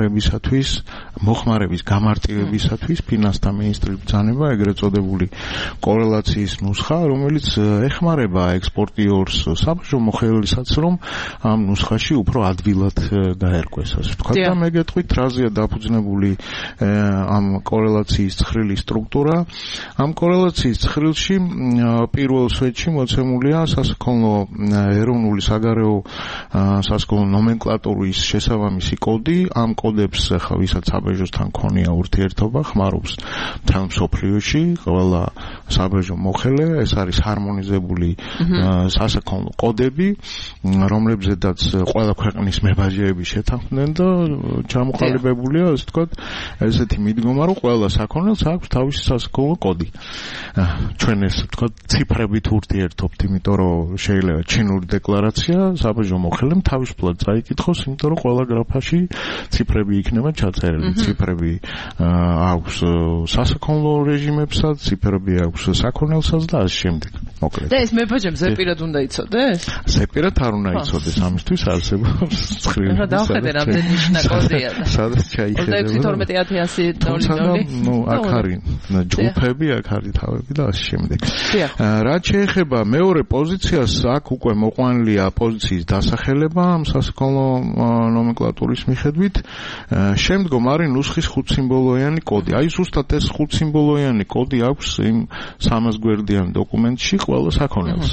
მოხმარების გამარტივებისათვის ფინანსთა მინისტრის ბრძანება, ეგრეთ წოდებული კორელაციის ნუსხა, რომელიც ეხმარება ექსპორტიორს, საბაჟო მოხელესაც, რომ ამ ნუსხაში უფრო ადვილად გაერკვეს, ასე ვთქვათ, და მე გეტყვით, რაზეა დაფუძნებული ამ კორელაციის ცხრილი სტრუქტურა. ამ კორელაციის ცხრილში პირველ სვეტში მოცემულია სასაქონლო ეროვნული საგარეო სასაქონლო ნომენკლატურის შესაბამისი კოდი. ამ კოდებს ახლა ვისაც საბაჟოსთან ქონია ურთიერთობა, ხმარობს მთელ მსოფლიოში, ყველა საბაჟო მოხელე, ეს არის ჰარმონიზებული სასაქონლო კოდები, რომლებზედაც ყველა ქვეყნის მებაჟეები შეთანხმდნენ და ჩამოყალიბებულია, ასე ვთქვათ, ესეთი მიდგომა, რომ ყველა საქონელს აქვს თავისი სასაქონლო კოდი. ჩვენ ესე ვთქვათ, ციფრებით ურთიერთობთ, იმიტომ რომ შეიძლება ჩინური დეკლარაცია საბაჟო მოხელემ თავისუფლად წაიკითხოს, იმიტომ რომ ყველა გრაფაში ციფრები იქნება ჩაწერილი. ციფრები აქვს სასაქონლო რეჟიმებსაც, ციფრები აქვს საქონელსაც და ასე შემდეგ. მოკლედ. და ეს მებაჟემ ზეპირად უნდა იცოდეს? ზეპირად არ უნდა იცოდეს, ამისთვის არსებობს ცხრილი. რა დავხედე რამდენი ნიშნა კოდია და. სადაც ჩაიხედება. 26121000. ნუ აქ არის ჯგუფები, აქ არის თავები და ასე შემდეგ. რაც შეეხება მეორე პოზიციას, აქ უკვე მოყვანილია პოზიციის დასახელება ამ სასაქონლო ნომენკლატურის მიხედვით. შემდგომ არის ნუსხის 5 სიმბოლოიანი კოდი. აი ზუსტად ეს 5 სიმბოლოიანი კოდი აქვს იმ 300 გვერდიან დოკუმენტში ყველა საქონელს.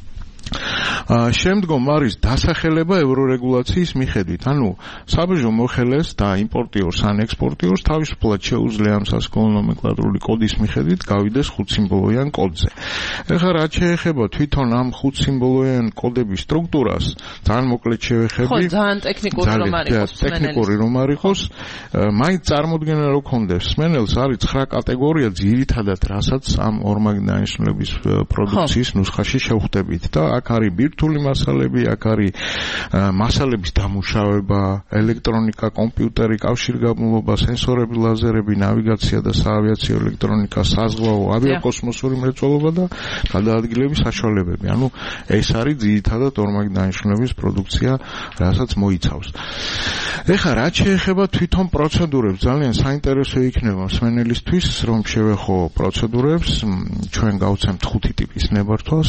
შემდგომ არის დასახელება ევრორეგულაციის მიხედვით. ანუ საბაჟო მოხელეს და იმპორტიორს ან ექსპორტიორს თავისუფლად შეუძლია ამ სასაქონლო ნომენკლატურული კოდის მიხედვით გავიდეს 5 სიმბოლოიან კოდზე. ეხლა რაც შეეხება თვითონ ამ 5 სიმბოლოიან კოდების სტრუქტურას, ძალიან მოკლედ შევეხები. ხო, ძალიან ტექნიკური რომ არ იყოს. ტექნიკური რომ არ იყოს, მაინც წარმოდგენა რო ქონდეს სმენელს, არის 9 კატეგორია ძირითადად, რასაც ამ ორმაგნიტანიშნულების პროდუქციის ნუსხაში შევხვდებით და აქ არის ბირთვული მასალები, აქ არის მასალების დამუშავება, ელექტრონიკა, კომპიუტერი, კავშირგაბმულობა, სენსორები, ლაზერები, ნავიგაცია და საავიაციო ელექტრონიკა, საზღვაო, ავიაკოსმოსური მრეწველობა და გადაადგილების საშუალებები. ანუ ეს არის ძირითადად ორმაგნიტანიშნულების პროდუქცია, რასაც მოიცავს. ეხლა რაც შეეხება თვითონ პროცედურებს, ძალიან საინტერესო იქნება მსმენელისთვის, რომ შევეხო პროცედურებს, ჩვენ გავცემთ 5 ტიპის ნებართვას.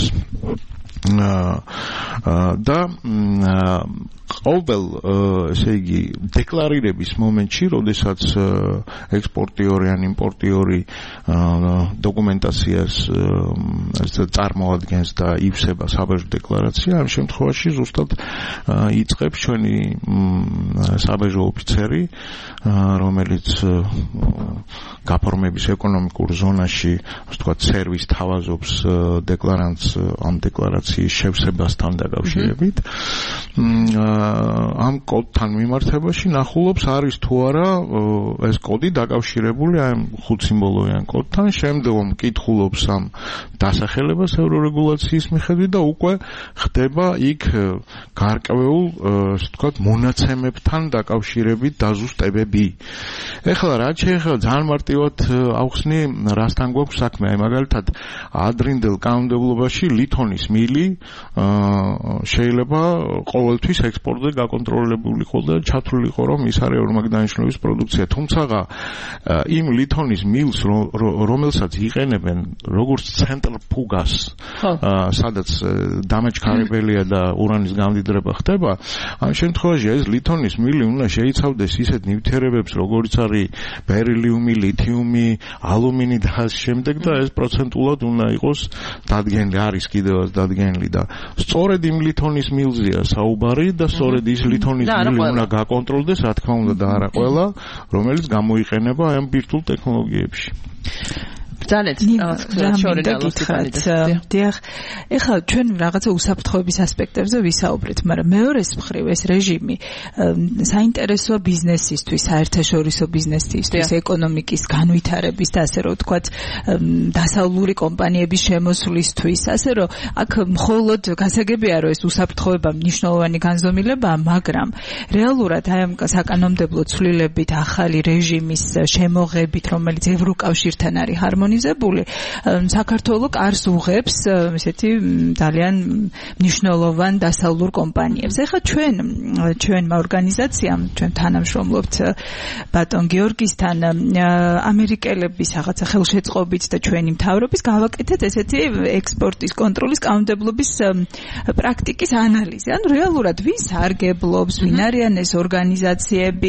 და ყოველ ესე იგი დეკლარირების მომენტში, როდესაც ექსპორტიორი ან იმპორტიორი დოკუმენტაციას წარმოადგენს და ივსება საბაჟო დეკლარაცია, ამ შემთხვევაში ზუსტად იწყებს ჩვენი საბაჟო ოფიცერი, რომელიც გაფორმების ეკონომიკურ ზონაში, ასე ვთქვათ, სერვის თავაზობს დეკლარანტს ამ დეკლარაციის შევსებასთან დაკავშირებით. ამ კოდთან მიმართებაში ნახულობს არის თუ არა ეს კოდი დაკავშირებული ამ 5 სიმბოლოიან კოდთან. შემდგომ კითხულობს ამ დასახელებას ევრორეგულაციის მიხედვით და უკვე ხდება იქ გარკვეულ, ასე ვთქვათ, მონაცემებთან დაკავშირებით დაზუსტებები. ეხლა რაც შეეხება ძალიან მარტივად ავხსნი, რასთან გვაქვს საქმე. აი მაგალითად, ადრინდელ კანონმდებლობაში ლითონის მილი შეიძლება ყოველთვის ექსპორტზე გაკონტროლებულიყო და ჩათვლილიყო, რომ ის არის ორმაგნიტანიშნულების პროდუქცია. თუმცა იმ ლითონის მილს, რომელსაც იყენებენ როგორც ცენტრფუგას, სადაც დამაჩქარებელია და ურანის გამდიდრება ხდება, ამ შემთხვევაში ეს ლითონის მილი უნდა შეიცავდეს ისეთ ნივთიერებებს, როგორც არის ბერილიუმი, ლითიუმი, ალუმინი და ამ შემდეგ და ეს პროცენტულად უნდა იყოს დადგენილი, არის კიდევაც დადგენილი და სწორედ იმ ლითონის მილზეა საუბარი და სწორედ ის ლითონის მილი უნდა გაკონტროლდეს, რა თქმა უნდა და არა ყველა, რომელიც გამოიყენება ამ ბირთვულ ტექნოლოგიებში. დიახ, ეხლა ჩვენ რაღაცა უსაფრთხოების ასპექტებზე ვისაუბრეთ, მაგრამ მეორეს მხრივ ეს რეჟიმი საინტერესოა ბიზნესისთვის, საერთაშორისო ბიზნესისთვის, ეკონომიკის განვითარების და ასე რომ ვთქვათ, დასავლური კომპანიების შემოსვლისთვის, ასე რომ აქ მხოლოდ გასაგებია, რომ ეს უსაფრთხოება მნიშვნელოვანი განზომილებაა, მაგრამ რეალურად აი ამ საკანონმდებლო ცვლილებით, ახალი რეჟიმის შემოღებით, რომელიც ევროკავშირთან არის ჰარმონიზებული, ორგანიზებული საქართველოს კარს უღებს ესეთი ძალიან მნიშვნელოვან დასავლურ კომპანიებს. ეხლა ჩვენმა ორგანიზაციამ ჩვენ თანამშრომლობთ ბატონ გიორგისთან ამერიკელების რაღაცა ხელშეწყობით და ჩვენი მთავრობის გავაკეთეთ ესეთი ექსპორტის კონტროლის კანონმდებლობის პრაქტიკის ანალიზი. ანუ რეალურად ვის სარგებლობს, ვინ არიან ეს ორგანიზაციები,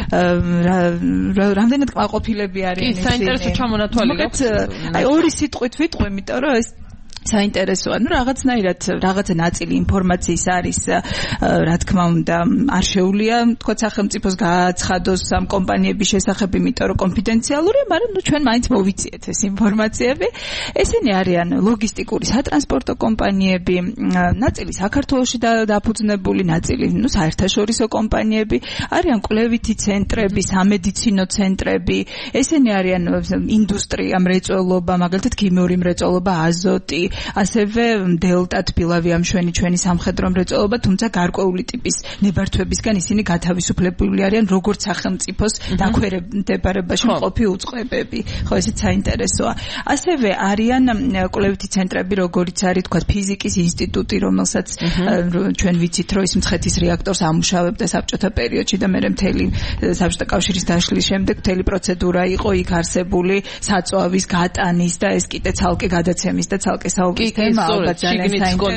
რამდენად კმაყოფილები არიან ისინი. კი, საინტერესო ჩამონათვალი აქვს. აი ორი სიტყვით ვიტყვი, იმიტომ რომ ეს საინტერესოა. ნუ რაღაცა ნაწილი ინფორმაციის არის, რა თქმა უნდა, არ შეუძლია თქვა სახელმწიფოს გააცხადოს ამ კომპანიების შესახებ, იმიტომ რომ კონფიდენციალურია, მაგრამ ნუ ჩვენ მაინც მოვიციეთ ეს ინფორმაციები. ესენი არიან ლოგისტიკური სატრანსპორტო კომპანიები, ნაწილი საქართველოში დაფუძნებული, ნაწილი ნუ საერთაშორისო კომპანიები, არიან კვლევითი ცენტრები, სამედიცინო ცენტრები, ესენი არიან ინდუსტრია, მრეწველობა, მაგალითად ქიმიური მრეწველობა, აზოტი, ასევე დელტა თბილავი ამშვენი ჩვენი სამხედრო მრეწველობა, თუმცა გარკვეული ტიპის ნებართვებისგან ისინი გათავისუფლებული არიან როგორც სახელმწიფოს დაქვემდებარებაში მყოფი უწყებები. ხო, ესეც საინტერესოა. ასევე არიან კვლევითი ცენტრები, როგორც არის თქვა ფიზიკის ინსტიტუტი, რომელსაც ჩვენ ვიცით, რომ ის მცხეთის რეაქტორს ამუშავებდა საბჭოთა პერიოდში და მერე მთელი საბჭოთა კავშირის დაშლის შემდეგ მთელი პროცედურა იყო იქ არსებული საწვავის, გატანის და ეს კიდე ცალკე გადაცემის და ცალკე საუბრის თემა ალბათ ძალიან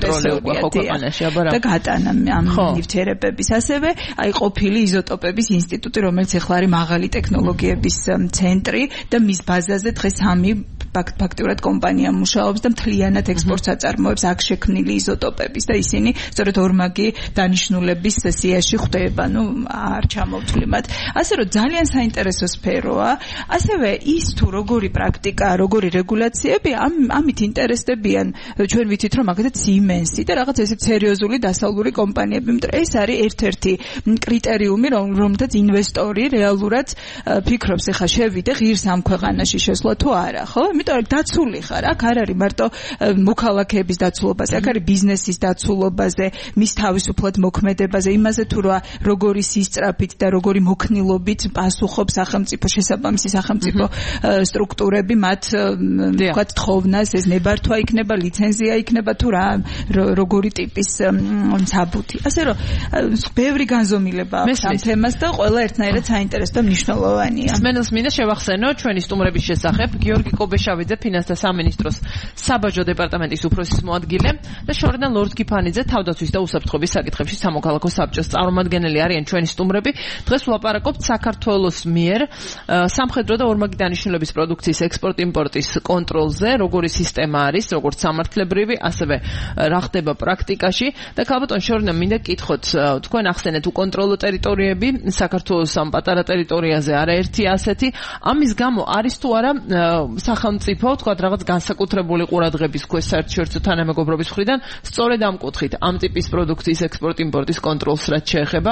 საინტერესოა და გატანა ამ ნივთიერებების. ასევე აი ყოფილი იზოტოპების ინსტიტუტი, რომელიც ეხლა არის მაღალი ტექნოლოგიების ცენტრი და მის ბაზაზე დღეს 3 ფაქტიურად კომპანია მუშაობს და მთლიანად ექსპორტს აწარმოებს აქ შექმნილი იზოტოპების და ისინი სწორედ ორმაგი დანიშნულების სესიაში ხვდება, ნუ არ ჩამოვთვლი მათ. ასე რომ ძალიან საინტერესო სფეროა. ასევე ის თუ როგორი პრაქტიკა, როგორი რეგულაციები ამით ინტერესდებიან. ჩვენ ვიცით რომ მაგალითად Siemens-ი და რაღაც ესეთ სერიოზული დასავლური კომპანიები, იმიტომ ეს არის ერთ-ერთი კრიტერიუმი, რომელთაც ინვესტორი რეალურად ფიქრობს, ეხა შევიდე ღირს ამ ქვეყანაში შესვლა თუ არა, ხო? იმიტომ რომ დაცული ხარ, აქ არ არის მარტო მოქალაქეების დაცულობაზე, აქ არის ბიზნესის დაცულობაზე, მის თავისუფლად მოქმედებაზე, იმაზე თუ როგორი სისწრაფით და როგორი მოქნილობით პასუხობს სახელმწიფო შესაბამისი სახელმწიფო სტრუქტურები მათ ვთქვათ თხოვნას, ეს ნებართვა იქნება, ლიცენზია იქნება თუ როგორი ტიპის საბუთი. ასე რომ ბევრი განზომილება აქვს ამ თემას და ყველა ერთნაირად საინტერესო და მნიშვნელოვანია. სმენელს მინდა შევახსენო ჩვენი სტუმრების შესახებ გიორგი კობეშავიძე, ფინანსთა სამინისტროს საბაჟო დეპარტამენტის უფროსის მოადგილე და შორიდან ლორდ კიფანიძე, თავდაცვის და უსაფრთხოების საკითხებში სამოქალაქო საბჭოს წარმომადგენელი არიან ჩვენი სტუმრები. დღეს ვლაპარაკობთ საქართველოს მიერ სამხედრო და ორმაგი დანიშნულების პროდუქციის ექსპორტ-იმპორტის კონტროლზე, როგორი სისტემა არის, როგორც სამართლებრივი, ასევე რა ხდება პრაქტიკაში და ქალბატონ შორიდან მინდა გკითხოთ, თქვენ ახსენეთ უკონტროლო ტერიტორიები საქართველოს ამ პატარა ტერიტორიაზე არაერთი ასეთი, ამის გამო არის თუ არა სახელმწიფო, თქვათ რაღაც განსაკუთრებული ყურადღების ქვეშ საერთაშორისო თანამეგობრობის მხრიდან სწორედ ამ კუთხით, ამ ტიპის პროდუქციის ექსპორტ-იმპორტის კონტროლს რაც შეეხება,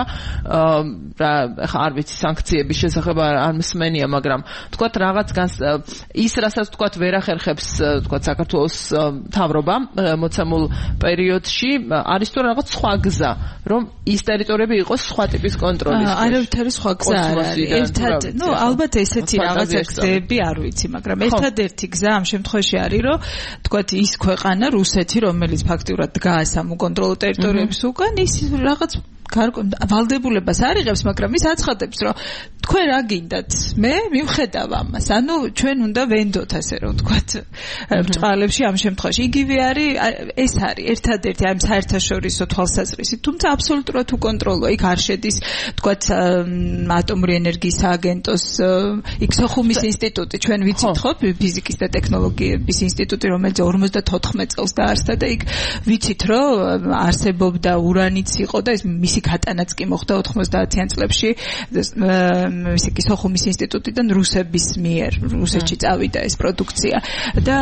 ხა არ ვიცი სანქციების შესახებ არ მსმენია, მაგრამ თქვათ რაღაც ის რასაც თქვათ ვერ ახერხებს თქვათ საქართველოს მთავრობა მოცემულ პერიოდში, არის თუ რაღაც სხვა გზა, რომ ის ტერიტორიები იყოს სხვა ტიპის კონტროლის ქვეშ. არავითარი სხვა გზა არ არის. ერთად, ნუ ალბათ ესეთი რაღაცა გზები არ ვიცი, მაგრამ ერთადერთი გზა ამ შემთხვევაში არის, რომ თქვათ ის ქვეყანა რუსეთი, რომელიც ფაქტიურად დგას ამ უკონტროლო ტერიტორიების უკან, ის რაღაც ვალდებულებას არიღებს, მაგრამ ის აცხადებს, რომ თქვენ რა გინდათ? მე მივხედავ ამას. ანუ ჩვენ უნდა ვენდოთ, ასე რომ ვთქვათ, ბრჭყალებში ამ შემთხვევაში. იგივე არის, ეს არის ერთადერთი ამ საერთაშორისო თვალსაზრისით, თუმცა აბსოლუტურად უკონტროლოა. იქ არ შედის, ვთქვათ, ატომური ენერგიის სააგენტოს, იქ სოხუმის ინსტიტუტი, ჩვენ ვიცით ხო, ფიზიკის და ტექნოლოგიების ინსტიტუტი, რომელიც 54 წელს დაარსდა და იქ ვიცით, რომ არსებობდა ურანიც იყო და ეს მისი გატანაც კი მოხდა 90-იან წლებში მისი სოხუმის ინსტიტუტიდან რუსების მიერ რუსეთში წავიდა ეს პროდუქცია და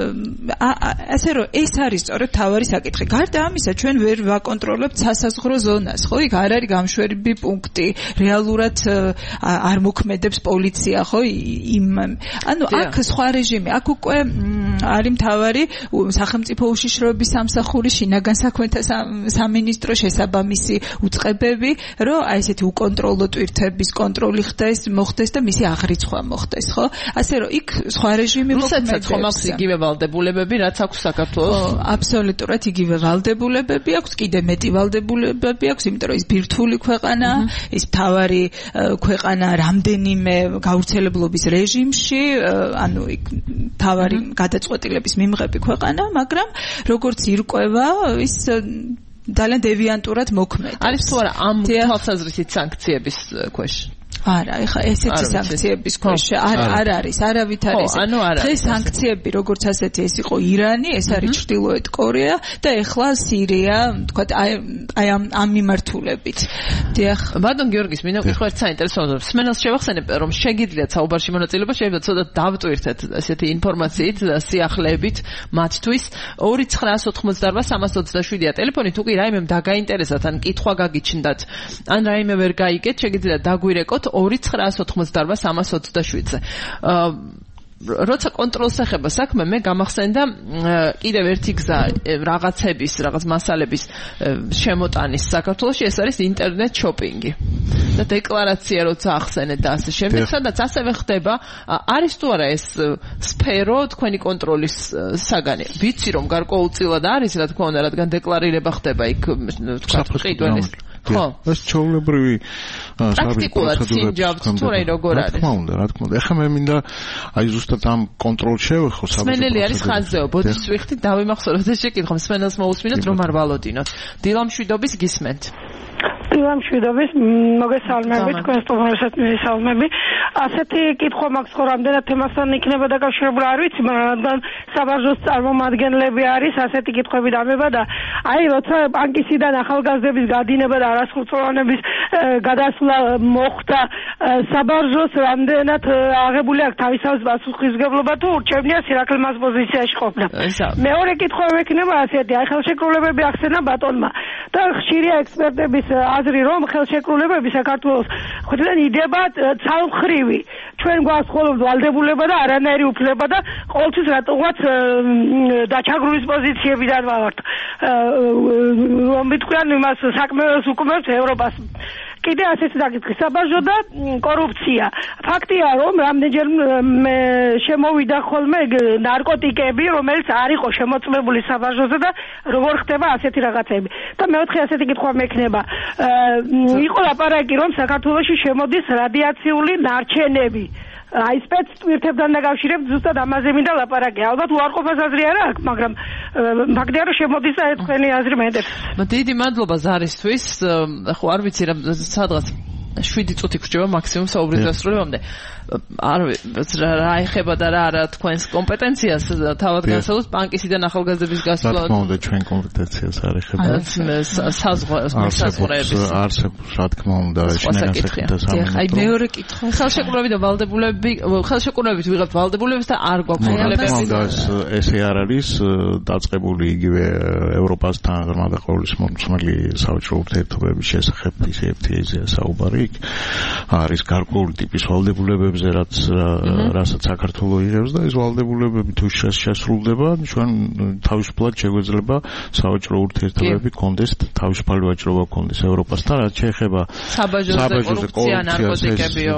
ასე რომ ეს არის სწორედ თავარი საკითხი. გარდა ამისა ჩვენ ვერ ვაკონტროლებთ სასაზღვრო ზონას, ხო? იქ არ არის გამშვერები პუნქტი, რეალურად არ მოქმედებს პოლიცია, ხო? ანუ აქ სხვა რეჟიმი, აქ უკვე არის მთავარი სახელმწიფო უშიშროების სამსახური, შინაგან საქმეთა სამინისტრო, შესაბამისი უწყებები, რომ აი ესეთი უკონტროლო ტვირთების კონტროლი მოხდეს და მისი აღრიცხვა მოხდეს, ხო? ასე რომ იქ სხვა რეჟიმი მოქმედებს. ხომ აქვს იგივე ვალდებულებები, რაც აქვს საქართველოს? აბსოლუტურად იგივე ვალდებულებები აქვს, კიდე მეტი ვალდებულებები აქვს, იმიტომ რომ ის ბირთვული ქვეყანაა, ის მთავარი ქვეყანა რამდენიმე გავრცელებლობის რეჟიმში, ანუ იქ მთავარი გადაწყვეტილების მიმღები ქვეყანა, მაგრამ როგორც ირკვევა, ის ძალიან დევიანტურად მოქმედებს. არის თუ არა ამ თვალსაზრისით სანქციების ქვეშ? არა, ეხა ესეთი სანქციების ქვეშ არ არის, არავით არის. დღეს სანქციები როგორც ასეთი ეს იყო ირანი, ეს არის ჩრდილოეთ კორეა და ეხლა სირია, თქვა აი ამ მიმართულებით. დიახ. ბატონ გიორგის, მინდა ვკითხო ერთ საინტერესო სმენელს შევახსენებ, რომ შეგიძლიათ საუბარში მონაწილეობა, შეიძლება ცოტა დავტვირთეთ ესეთი ინფორმაციით, სიახლეებით მათთვის 2988327-ია ტელეფონი, თუ კი რაიმემ დაგაინტერესათ, ან კითხვა გაგიჩნდათ, ან რაიმე ვერ გაიგეთ, შეგიძლიათ დაგვირეკოთ 2988327-ზე. როცა კონტროლს ეხება საქმე, მე გამახსენდა კიდევ ერთი გზა რაღაცების, რაღაც მასალების შემოტანის საქართველოში, ეს არის ინტერნეტ შოპინგი. და დეკლარაცია როცა ახსენეთ და ასე შემდეგ, სადაც ასევე ხდება, არის თუ არა ეს სფერო თქვენი კონტროლის საგანი. ვიცი რომ გარკვეულწილად არის, რა თქმა უნდა, რადგან დეკლარირება ხდება იქ, თქვა ყიდვენის ხო, ეს ჩაულებრივი პრაქტიკულად სინჯავთ თუ როგორ არის? რა თქმა უნდა. ეხლა მე მინდა აი ზუსტად ამ კონტროლს შევეხო საბჭოთა. სმენელი არის ხაზზეო, ბოდის ვიხდით, დავიმახსოვროთ ეს შეკითხვა, სმენელს მოусმინოთ რომ არ ვალოდინოთ. დილამშვიდობის გისმენთ. დილამშვიდობის, მოგესალმებით, თქვენ სტუმრებსაც მისალმები. ასეთი კითხვა მაქვს, ხო რამდენად თემასთან იქნება დაკავშირებული არ ვიცი, მაგრამ საბაჟოს წარმომადგენლები არის ასეთი კითხვები დამება და აი როცა პანკისიდან ახალგაზრდების გადინება და არასრულწლოვანების გადასვლა მოხდა, საბაჟოს რამდენად აღებული აქვს თავისთავად პასუხისმგებლობა თუ ურჩევნია სირაკლე მას პოზიციაში ყოფნა. მეორე კითხვა მექნება ასეთი, აი ხელშეკრულებები ახსენა ბატონმა და ხშირია ექსპერტების აზრი რომ ხელშეკრულებები საქართველოს ხვდიდან იდება ცალმხრივი. ჩვენ გვაქვს მხოლოდ ვალდებულება და არანაირი უფლება და ყოველთვის რატომღაც დაჩაგრულის პოზიციებიდან ვართ. რომ ვიტყვიან იმას საქმეს უკმებს ევროპას. კიდე ასეთი საკითხი, საბაჟო და კორუფცია. ფაქტია, რომ რამდენჯერ შემოვიდა ხოლმე ნარკოტიკები, რომელიც არ იყო შემოწმებული საბაჟოზე და როგორ ხდება ასეთი რაღაცები. და მეოთხე ასეთი კითხვა მექნება. იყო ლაპარაკი, რომ საქართველოში შემოდის რადიაციული ნარჩენები. აი სპეცტვირთებთან დაკავშირებით ზუსტად ამაზე მინდა ლაპარაკი. ალბათ უარყოფას აზრი არ აქვს, მაგრამ ფაქტია რომ შემოდის და თქვენი აზრი მეინტერესებს. დიდი მადლობა ზარისთვის. ხო არ ვიცი რა სადღაც 7 წუთი გრჩება მაქსიმუმ საუბრის დასრულებამდე. რა ეხება და რა არა თქვენს კომპეტენციას თავად განსაზღვროთ პანკისიდან ახალგაზრდების გასვლა. რა თქმა უნდა ჩვენ კომპეტენციას არ ეხება. საზღვრებს არსებობს რა თქმა უნდა შინაგანსაკითხი და სამინისტრო. აი მეორე კითხვა ხელშეკრულებები და ვალდებულები ხელშეკრულებით ვიღებთ ვალდებულებას და არ გვაქვს ვალდებულება. ესე არ არის დაწყებული იგივე ევროპასთან ღრმადაყოლის მომცმელი საავადმყოფო ურთიერთობების შესახებ PCFTA-ზე საუბარი. არის გარკვეული ტიპის ვალდებულებები რასაც საქართველოს იღებს და ეს ვალდებულებები თუ შესრულდება, ჩვენ თავისუფლად შეგვეძლება სავაჭრო ურთიერთობები კონდეს, თავისუფალი ვაჭრობა კონდეს ევროპასთან, რაც შეეხება საბაჟოზე კორუფცია, ნარკოტიკებიო.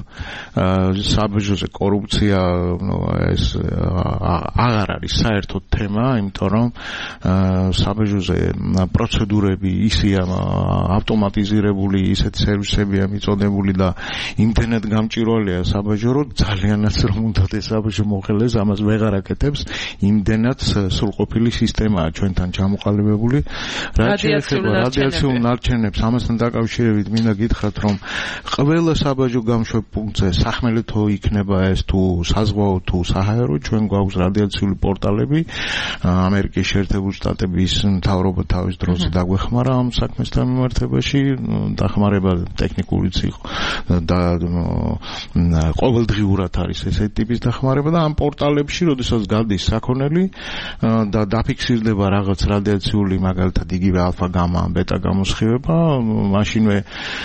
საბაჟოზე კორუფცია, ეს აღარ არის საერთოდ თემა, იმიტომ რომ საბაჟოზე პროცედურები ისეა ავტომატიზირებული, ისეთი სერვისებია მიწოდებული და იმდენად გამჭვირვალეა საბაჟო, რომ ძალიანაც რომ უნდათ ეს საბაჟო მოხელეს, ამას ვეღარ აკეთებს, იმდენად სრულყოფილი სისტემაა ჩვენთან ჩამოყალიბებული. რაც შეეხება რადიაციულ ნარჩენებს, ამასთან დაკავშირებით მინდა გითხრათ, რომ ყველა საბაჟო გამშვებ პუნქტზე სახმელეთო იქნება ეს თუ საზღვაო თუ საჰაერო, ჩვენ გვაქვს რადიაციული პორტალები. ამერიკის შეერთებული შტატების მთავრობა თავის დროზე დაგვეხმარა ამ საქმესთან მიმართებაში, დახმარება ტექნიკურიც იყო და ყოველდღიურად არის ესეთი ტიპის დახმარება და ამ პორტალებში, როდესაც გადის საქონელი და დაფიქსირდება რაღაც რადიაციული, მაგალითად იგივე ალფა გამა, ბეტა გამოსხივება, მაშინვე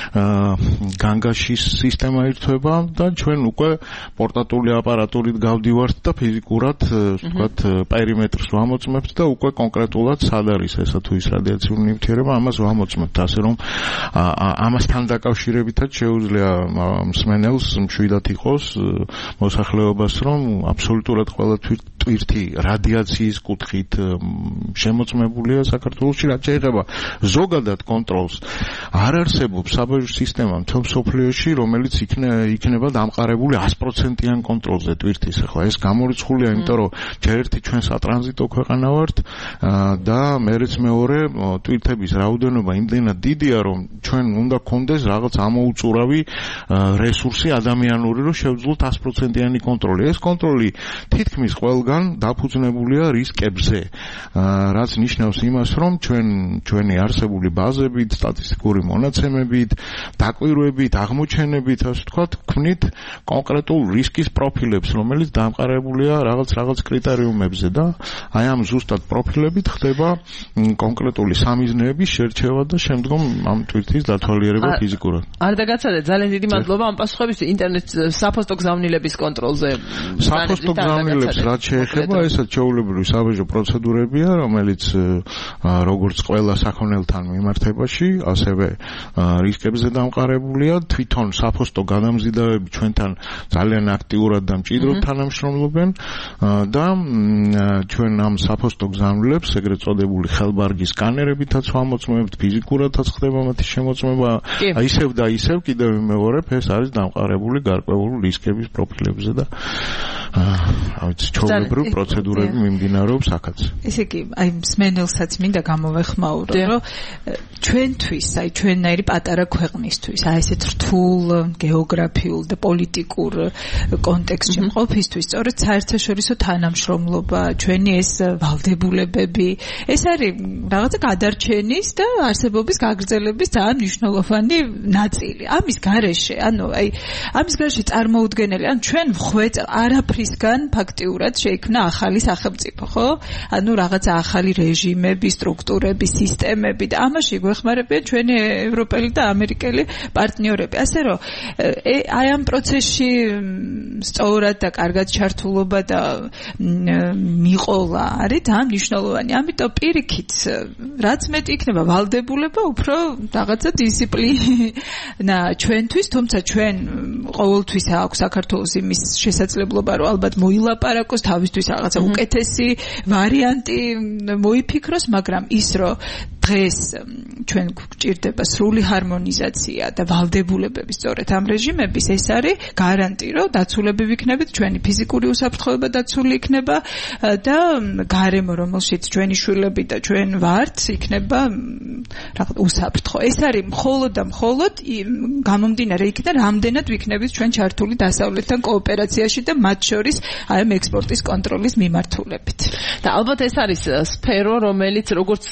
განგაშის სისტემა ირთვება და ჩვენ უკვე პორტატული აპარატურით გავდივართ და ფიზიკურად, ვთქვათ, პერიმეტრს ვამოწმებთ და უკვე კონკრეტულად სად არის ესა თუ ის რადიაციული ნივთიერება, ამას ვამოწმებთ, ასე რომ ამასთან დაკავშირებითაც შეუძლია მსმენელს მშვიდად იყოს მოსახლეობას, რომ აბსოლუტურად ყველა ტვირთი რადიაციის კუთხით შემოწმებულია საქართველოში, რაც შეეხება ზოგადად კონტროლს. არ არსებობს საბაჟო სისტემა მთელ მსოფლიოში, რომელიც იქნება დამყარებული 100%-იან კონტროლზე ტვირთის. ახლა ეს გამორიცხულია, იმიტომ რომ ჯერ ერთი ჩვენ სატრანზიტო ქვეყანა ვართ და მეც მეორე ტვირთების რაოდენობა იმდენად დიდია, რომ ჩვენ უნდა გქონდეს რაღაც ამოუწურავი რესურსი ადამიანური, რომ შევძლოთ 100%-იანი კონტროლი. ეს კონტროლი თითქმის ყველგან დაფუძნებულია რისკებზე, რაც ნიშნავს იმას, რომ ჩვენი არსებული ბაზებით, სტატისტიკური მონაცემებით, დაკვირვებით, აღმოჩენებით, ასე ვთქვათ, ქმნით კონკრეტულ რისკის პროფილებს, რომელიც დამყარებულია რაღაც კრიტერიუმებზე და აი ამ ზუსტად პროფილებით ხდება კონკრეტული სამიზნეების შერჩევა და შემდგომ ამ ტვირთის დათვალიერება ფიზიკურად. არ დაგაცადეთ, ძალიან დიდი მადლობა ამ პასუხებისთვის. ინტერნეტ საფოსტო გზავნილების კონტროლზე. საფოსტო გზავნილებს რაც შეეხება, ესაც ჩვეულებრივი საბაჟო პროცედურებია, რომელიც როგორც ყველა საქონელთან მიმართებაში, ასევე რისკებზე დამყარებულია. თვითონ საფოსტო გადამზიდავები ჩვენთან ძალიან აქტიურად და მჭიდროდ თანამშრომლობენ და ჩვენ ამ საფოსტო გზავნილებს ეგრეთ წოდებული ხელბარგის სკანერებითაც ვამოწმებთ, ფიზიკურადაც ხდება მათი შემოწმება. ისევ და ისევ კიდევ ვიმეორებ, ეს არის დამყარებული გარკვეული რისკების პროფილებზე და ჩვეულებრივ პროცედურები მიმდინარეობს აქაც. ესე იგი, აი მსმენელსაც მინდა გამოვეხმაურო, რომ ჩვენთვის, აი ჩვენნაირი პატარა ქვეყნისთვის, აი ესეთ რთულ გეოგრაფიულ და პოლიტიკურ კონტექსტში მყოფისთვის, სწორედ საერთაშორისო თანამშრომლობა, ჩვენი ეს ვალდებულებები, ეს არის რაღაცა გადარჩენის და არსებობის გაგრძელების ძალიან მნიშვნელოვანი ნაწილი. ამის გარეშე, ამის გარეშე წარმოუდგენელი, ჩვენ ვხვეწ არაფრისგან ფაქტიურად შეიქმნა ახალი სახელმწიფო, ხო? რაღაცა ახალი რეჟიმები, სტრუქტურები, სისტემები და ამაში გვეხმარებიან ჩვენი ევროპელი და ამერიკელი პარტნიორები. ასე რომ აი ამ პროცესში სწორად და კარგად ჩართულობა და მიყოლა არის ძალიან მნიშვნელოვანი. ამიტომ პირიქით, რაც მეტი იქნება ვალდებულება, უფრო რაღაცა დისციპლინა ჩვენთვის, თუმცა ჩვენ ყოველთვის აქვს საქართველოს იმის შესაძლებლობა, რომ ალბათ მოილაპარაკოს, თავისთვის რაღაცა უკეთესი ვარიანტი მოიფიქროს, მაგრამ ის რომ დღეს ჩვენ გვჭირდება სრული ჰარმონიზაცია და ვალდებულებების სწორედ ამ რეჟიმების, ეს არის გარანტი, რომ დაცულები ვიქნებით, ჩვენი ფიზიკური უსაფრთხოება დაცული იქნება და გარემო, რომელშიც ჩვენი შვილები და ჩვენ ვართ, იქნება რაღაც უსაფრთხო. ეს არის მხოლოდ და მხოლოდ გამომდინარე იქიდან, რამდენად ვიქნებით ჩვენ ჩართული დასავლეთთან კოოპერაციაში და მათ შორის აი ამ ექსპორტის კონტროლის მიმართულებით. და ალბათ ეს არის სფერო, რომელიც როგორც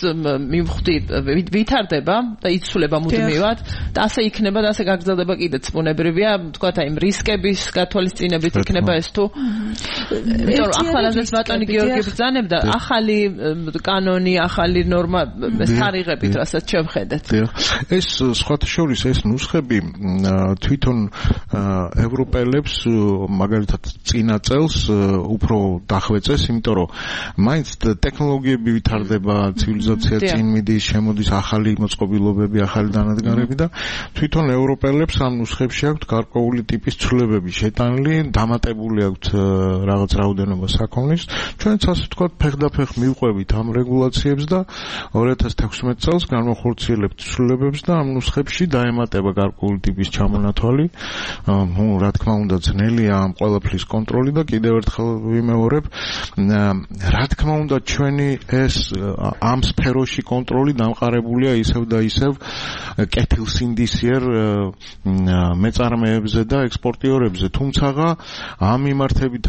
ვითარდება და იცვლება მუდმივად და ასე იქნება და ასე გაგრძელდება კიდეც ბუნებრივია, თქვათ აი რისკების გათვალისწინებით იქნება ეს თუ იმიტომ რომ ახალადაც ბატონი გიორგი ბრძანებდა ახალი კანონი, ახალი ნორმა თარიღებით, რასაც შევხედეთ. ეს სხვათა შორის ეს ნუსხები თვითონ ევროპელებს მაგალითად წინა წელს უფრო დახვეწეს, იმიტომ რომ მაინც ტექნოლოგიები ვითარდება, ცივილიზაცია წინ მიდის, შემოდის ახალი მოწყობილობები, ახალი დანადგარები და თვითონ ევროპელებს ამ ნუსხებში აქვთ გარკვეული ტიპის ცვლილებები შეტანილი, დამატებული აქვთ რაღაც რაოდენობა საქონლის. ჩვენც ასე ვთქვათ, ფეხდაფეხ მივყვებით ამ რეგულაციებს და 2016 წელს განვახორციელებთ ცვლილებებს და ამ ნუსხებში დაემატება გარკვეული ტიპის ჩამონათვალი. რა თქმა უნდა, ძნელია ამ ყველაფრის კონტროლი და კიდევ ერთხელ ვიმეორებ, რა თქმა უნდა, ჩვენი ეს ამ სფეროში კონტროლი დამყარებულია ისევ და ისევ კეთილსინდისიერ მეწარმეებზე და ექსპორტიორებზე. თუმცა ამ მიმართებითაც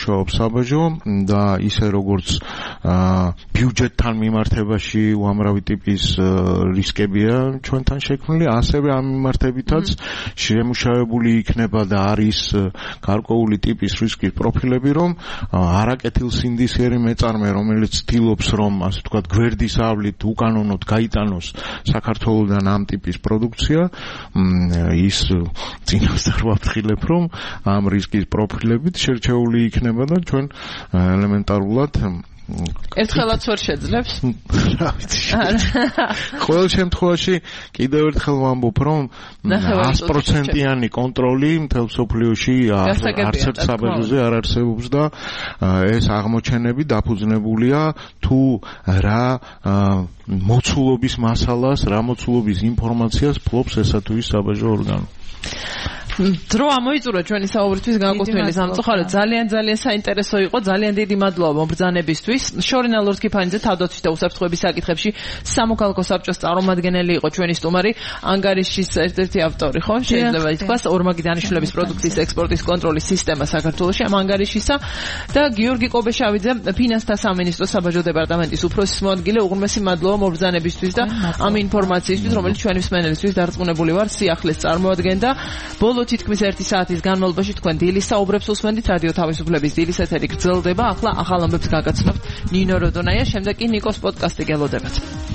მუშაობს საბაჟო და ისე როგორც ბიუჯეტთან მიმართებაში უამრავი ტიპის რისკებია ჩვენთან შექმნილი, ასევე ამ მიმართებითაც შემუშავებული იქნება და არის გარკვეული ტიპის რისკის პროფილები, რომ არაკეთილსინდისიერი მეწარმე, რომელიც ცდილობს, რომ ასე ვთქვათ, გვერდის ავლით უკანონოდ გაიტანოს საქართველოსთან ამ ტიპის პროდუქცია, ის წინასწარ ვაფრთხილებ, რომ ამ რისკის პროფილებით შერჩეული იქნება და ჩვენ ელემენტარულად ერთხელაც ვერ შეძლებს? რა ვიცი. ყოველ შემთხვევაში კიდევ ერთხელ ვამბობ, რომ 100%-იანი კონტროლი მთელ სოფლიოში არც ერთ საბაჟოზე არ არსებობს და ეს აღმოჩენები დაფუძნებულია თუ რა მოცულობის მასალას, რა მოცულობის ინფორმაციას ფლობს ესა თუ ის საბაჟო ორგანო. დრო ამოიწურა ჩვენი საუბრისთვის განკუთვნილი სამწუხაროდ ძალიან საინტერესო იყო, ძალიან დიდი მადლობა მომბრძანებისთვის. შორინა ლორთქიფანიძე თავდაცვის და უსაფრთხოების საკითხებში სამოქალაქო საბჭოს წარმომადგენელი იყო ჩვენი სტუმარი, ანგარიშის ერთ-ერთი ავტორი, ხო? შეიძლება ითქვას, ორმაგი დანიშნულების პროდუქციის ექსპორტის კონტროლის სისტემა საქართველოში ამ ანგარიშისა და გიორგი კობეშავიძე, ფინანსთა სამინისტროს საბაჟო დეპარტამენტის უფროსის მოადგილე, უღრმესი მადლობა მომბრძანებისთვის და ამ ინფორმაციისთვის, რომელიც ჩვენი მსმენელისთვის დარწმუნებული ვარ, სიახლეს წარმოადგენდა. ბოლო თითქმის 1 საათის განმავლობაში თქვენ დილის საუბრებს უსმენდით, რადიო თავისუფლების დილის ეთერი გრძელდება. ახლა ახალ ამბებს გაგაცნობთ ნინო როდონაია, შემდეგ კი ნიკოს პოდკასტი გელოდებათ.